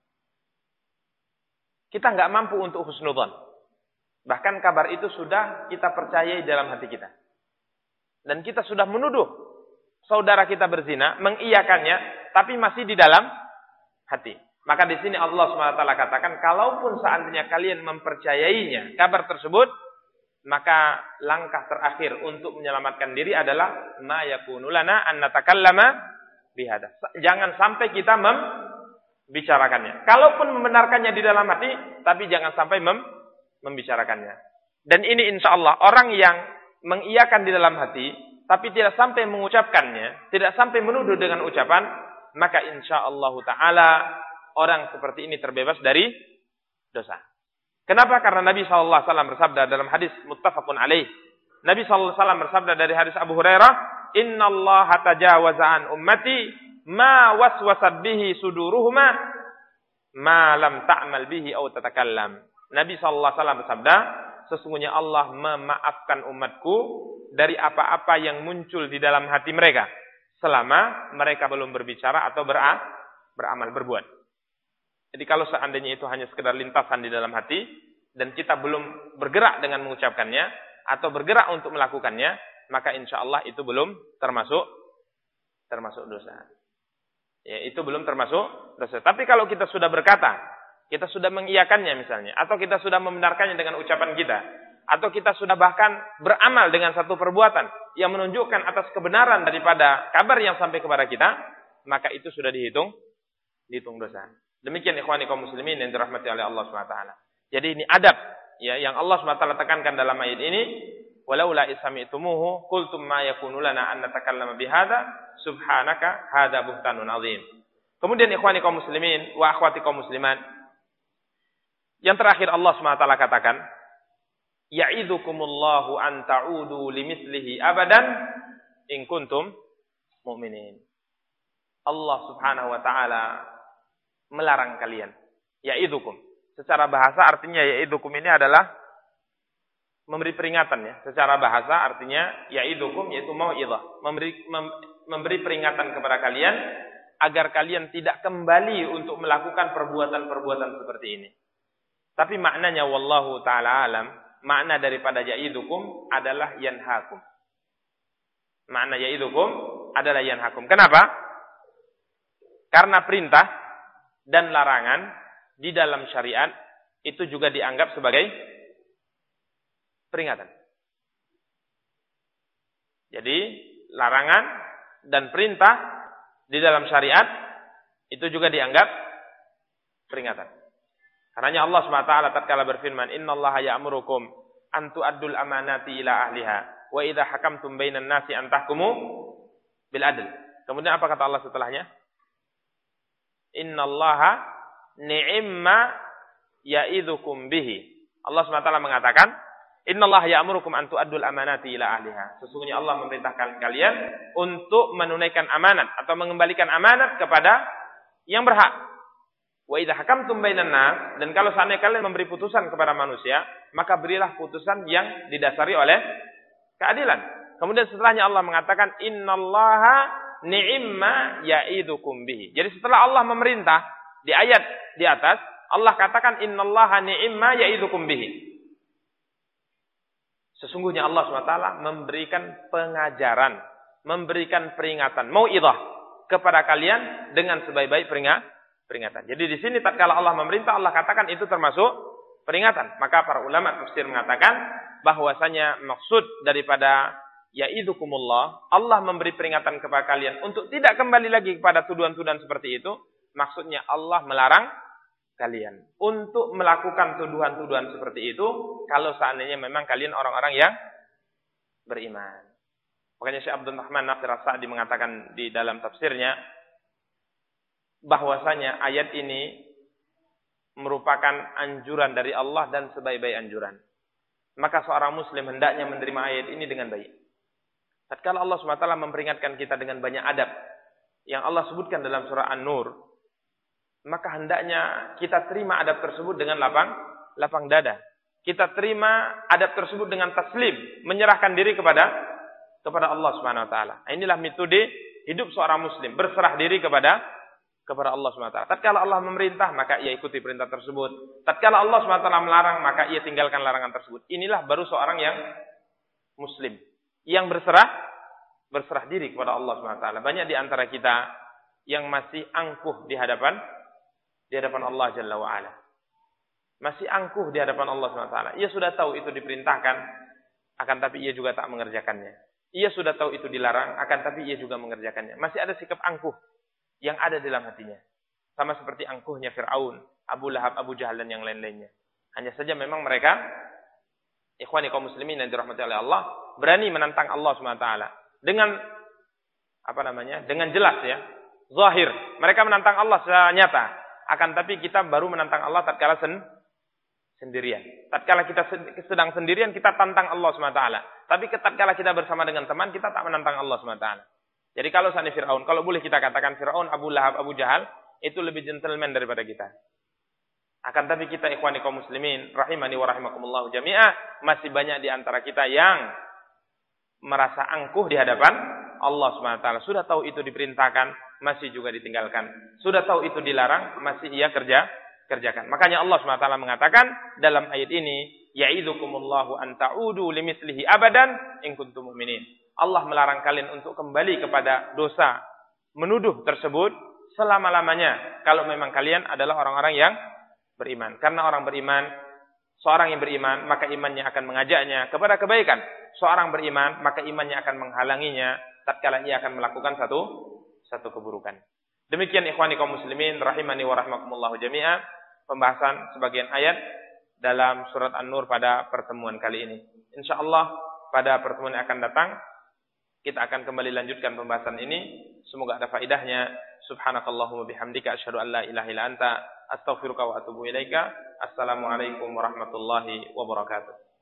Speaker 1: Kita nggak mampu untuk husnudzan. Bahkan kabar itu sudah kita percayai dalam hati kita. Dan kita sudah menuduh saudara kita berzina, mengiyakannya, tapi masih di dalam hati. Maka di sini Allah subhanahu wa taala katakan, kalaupun seandainya kalian mempercayainya kabar tersebut, maka langkah terakhir untuk menyelamatkan diri adalah ma yakunu lana an natakallama bihadza. Jangan sampai kita membicarakannya. Kalaupun membenarkannya di dalam hati, tapi jangan sampai mem membicarakannya. Dan ini insya Allah orang yang mengiyakan di dalam hati, tapi tidak sampai mengucapkannya, tidak sampai menuduh dengan ucapan, maka insya Allah Taala orang seperti ini terbebas dari dosa. Kenapa? Karena Nabi shallallahu alaihi wasallam bersabda dalam hadis muttafaqun alaih. Nabi shallallahu alaihi wasallam bersabda dari hadis Abu Hurairah, innallaha tajawaza an ummati ma waswasat bihi suduruhuma ma lam ta'mal bihi aw tatakallam. Nabi sallallahu alaihi wasallam bersabda, sesungguhnya Allah memaafkan umatku dari apa-apa yang muncul di dalam hati mereka selama mereka belum berbicara atau bera, beramal, berbuat. Jadi kalau seandainya itu hanya sekedar lintasan di dalam hati dan kita belum bergerak dengan mengucapkannya atau bergerak untuk melakukannya, maka insya Allah itu belum termasuk termasuk dosa. Ya, itu belum termasuk dosa. Tapi kalau kita sudah berkata, kita sudah mengiyakannya misalnya, atau kita sudah membenarkannya dengan ucapan kita, atau kita sudah bahkan beramal dengan satu perbuatan yang menunjukkan atas kebenaran daripada kabar yang sampai kepada kita, maka itu sudah dihitung dihitung dosa. Demikian ikhwani kaum muslimin yang dirahmati oleh Allah subhanahu wa taala. Jadi ini adab ya yang Allah subhanahu wa taala tekankan dalam ayat ini, walaula isami'tumuhu qultum ma yakunu lana an natakallama bihadza subhanaka hadza buhtanun azim. Kemudian ikhwani kaum muslimin wa akhwati kaum muslimat, yang terakhir Allah subhanahu wa taala katakan, ya'idzukumullahu an ta'udu limithlihi abadan in kuntum mu'minin. Allah subhanahu wa ta'ala melarang kalian. Ya'idzukum. Secara bahasa artinya ya'idzukum ini adalah memberi peringatan ya. Secara bahasa artinya ya'idzukum yaitu mau'izah. Memberi, mem, memberi peringatan kepada kalian agar kalian tidak kembali untuk melakukan perbuatan-perbuatan seperti ini. Tapi maknanya wallahu ta'ala alam, makna daripada ya'idukum adalah yanhakum. Makna ya'idukum adalah yanhakum. Kenapa? Karena perintah dan larangan di dalam syariat itu juga dianggap sebagai peringatan. Jadi larangan dan perintah di dalam syariat itu juga dianggap peringatan. Karenanya Allah subhanahu wa taala tatkala berfirman, innallaha ya'murukum an tu'addul amanati ila ahliha wa idza hakamtum bainan nasi an tahkumu bil adl. Kemudian apa kata Allah setelahnya? Innallaha ni'imma ya'idzukum bihi. Allah subhanahu wa taala mengatakan, innallaha ya'murukum an tu'addul amanati ila ahliha. Sesungguhnya Allah memerintahkan kalian untuk menunaikan amanat atau mengembalikan amanat kepada yang berhak. Wa idza hakamtum bainan nas, dan kalau seandainya kalian memberi putusan kepada manusia, maka berilah putusan yang didasari oleh keadilan. Kemudian setelahnya Allah mengatakan innallaha ni'imma ya'idukum bihi. Jadi setelah Allah memerintah di ayat di atas, Allah katakan innallaha ni'imma ya'idukum bihi. Sesungguhnya Allah subhanahu wa taala memberikan pengajaran, memberikan peringatan, mau'izah kepada kalian dengan sebaik-baik peringat peringatan. Jadi di sini tatkala Allah memerintah, Allah katakan itu termasuk peringatan. Maka para ulama tafsir mengatakan bahwasanya maksud daripada ya'idukumullah, Allah memberi peringatan kepada kalian untuk tidak kembali lagi kepada tuduhan-tuduhan seperti itu. Maksudnya Allah melarang kalian untuk melakukan tuduhan-tuduhan seperti itu kalau seandainya memang kalian orang-orang yang beriman. Makanya Syekh Abdul Rahman Nasir As-Sa'di mengatakan di dalam tafsirnya bahwasanya ayat ini merupakan anjuran dari Allah dan sebaik-baik anjuran. Maka seorang muslim hendaknya menerima ayat ini dengan baik. Tatkala Allah subhanahu wa taala memperingatkan kita dengan banyak adab yang Allah sebutkan dalam surah An-Nur, maka hendaknya kita terima adab tersebut dengan lapang lapang dada. Kita terima adab tersebut dengan taslim, menyerahkan diri kepada kepada Allah Subhanahu wa taala. Inilah metode hidup seorang muslim, berserah diri kepada kepada Allah Subhanahu wa taala. Tatkala Allah memerintah, maka ia ikuti perintah tersebut. Tatkala Allah Subhanahu wa taala melarang, maka ia tinggalkan larangan tersebut. Inilah baru seorang yang muslim, yang berserah berserah diri kepada Allah Subhanahu wa taala. Banyak di antara kita yang masih angkuh di hadapan di hadapan Allah Jalla wa Ala. Masih angkuh di hadapan Allah Subhanahu wa taala. Ia sudah tahu itu diperintahkan, akan tapi ia juga tak mengerjakannya. Ia sudah tahu itu dilarang, akan tapi ia juga mengerjakannya. Masih ada sikap angkuh yang ada dalam hatinya. Sama seperti angkuhnya Fir'aun, Abu Lahab, Abu Jahal dan yang lain-lainnya. Hanya saja memang mereka, ikhwani kaum muslimin yang dirahmati oleh Allah, berani menantang Allah Subhanahu wa taala dengan apa namanya? Dengan jelas ya, zahir. Mereka menantang Allah secara nyata. Akan tapi kita baru menantang Allah tatkala sen sendirian. Tatkala kita sedang sendirian, kita tantang Allah subhanahu wa taala. Tapi tatkala kita bersama dengan teman, kita tak menantang Allah subhanahu wa taala. Jadi kalau seandainya Fir'aun, kalau boleh kita katakan Fir'aun, Abu Lahab, Abu Jahal, itu lebih gentleman daripada kita. Akan tapi kita ikhwani kaum muslimin, rahimani wa rahimakumullah jami'ah, masih banyak di antara kita yang merasa angkuh di hadapan Allah subhanahu wa taala. Sudah tahu itu diperintahkan, masih juga ditinggalkan. Sudah tahu itu dilarang, masih ia kerja kerjakan. Makanya Allah subhanahu wa taala mengatakan dalam ayat ini, ya'idzukumullahu an ta'udu limithlihi abadan in kuntum mu'minin. Allah melarang kalian untuk kembali kepada dosa menuduh tersebut selama-lamanya kalau memang kalian adalah orang-orang yang beriman. Karena orang beriman, seorang yang beriman, maka imannya akan mengajaknya kepada kebaikan. Seorang beriman, maka imannya akan menghalanginya tatkala ia akan melakukan satu satu keburukan. Demikian ikhwani kaum muslimin rahimani wa rahimakumullah jami'ah, pembahasan sebagian ayat dalam surat An-Nur pada pertemuan kali ini. Insyaallah pada pertemuan yang akan datang kita akan kembali lanjutkan pembahasan ini. Semoga ada faedahnya. Subhanakallahumma bihamdika asyhadu an la ilaha illa anta astaghfiruka wa atubu ilaika. Assalamualaikum warahmatullahi wabarakatuh.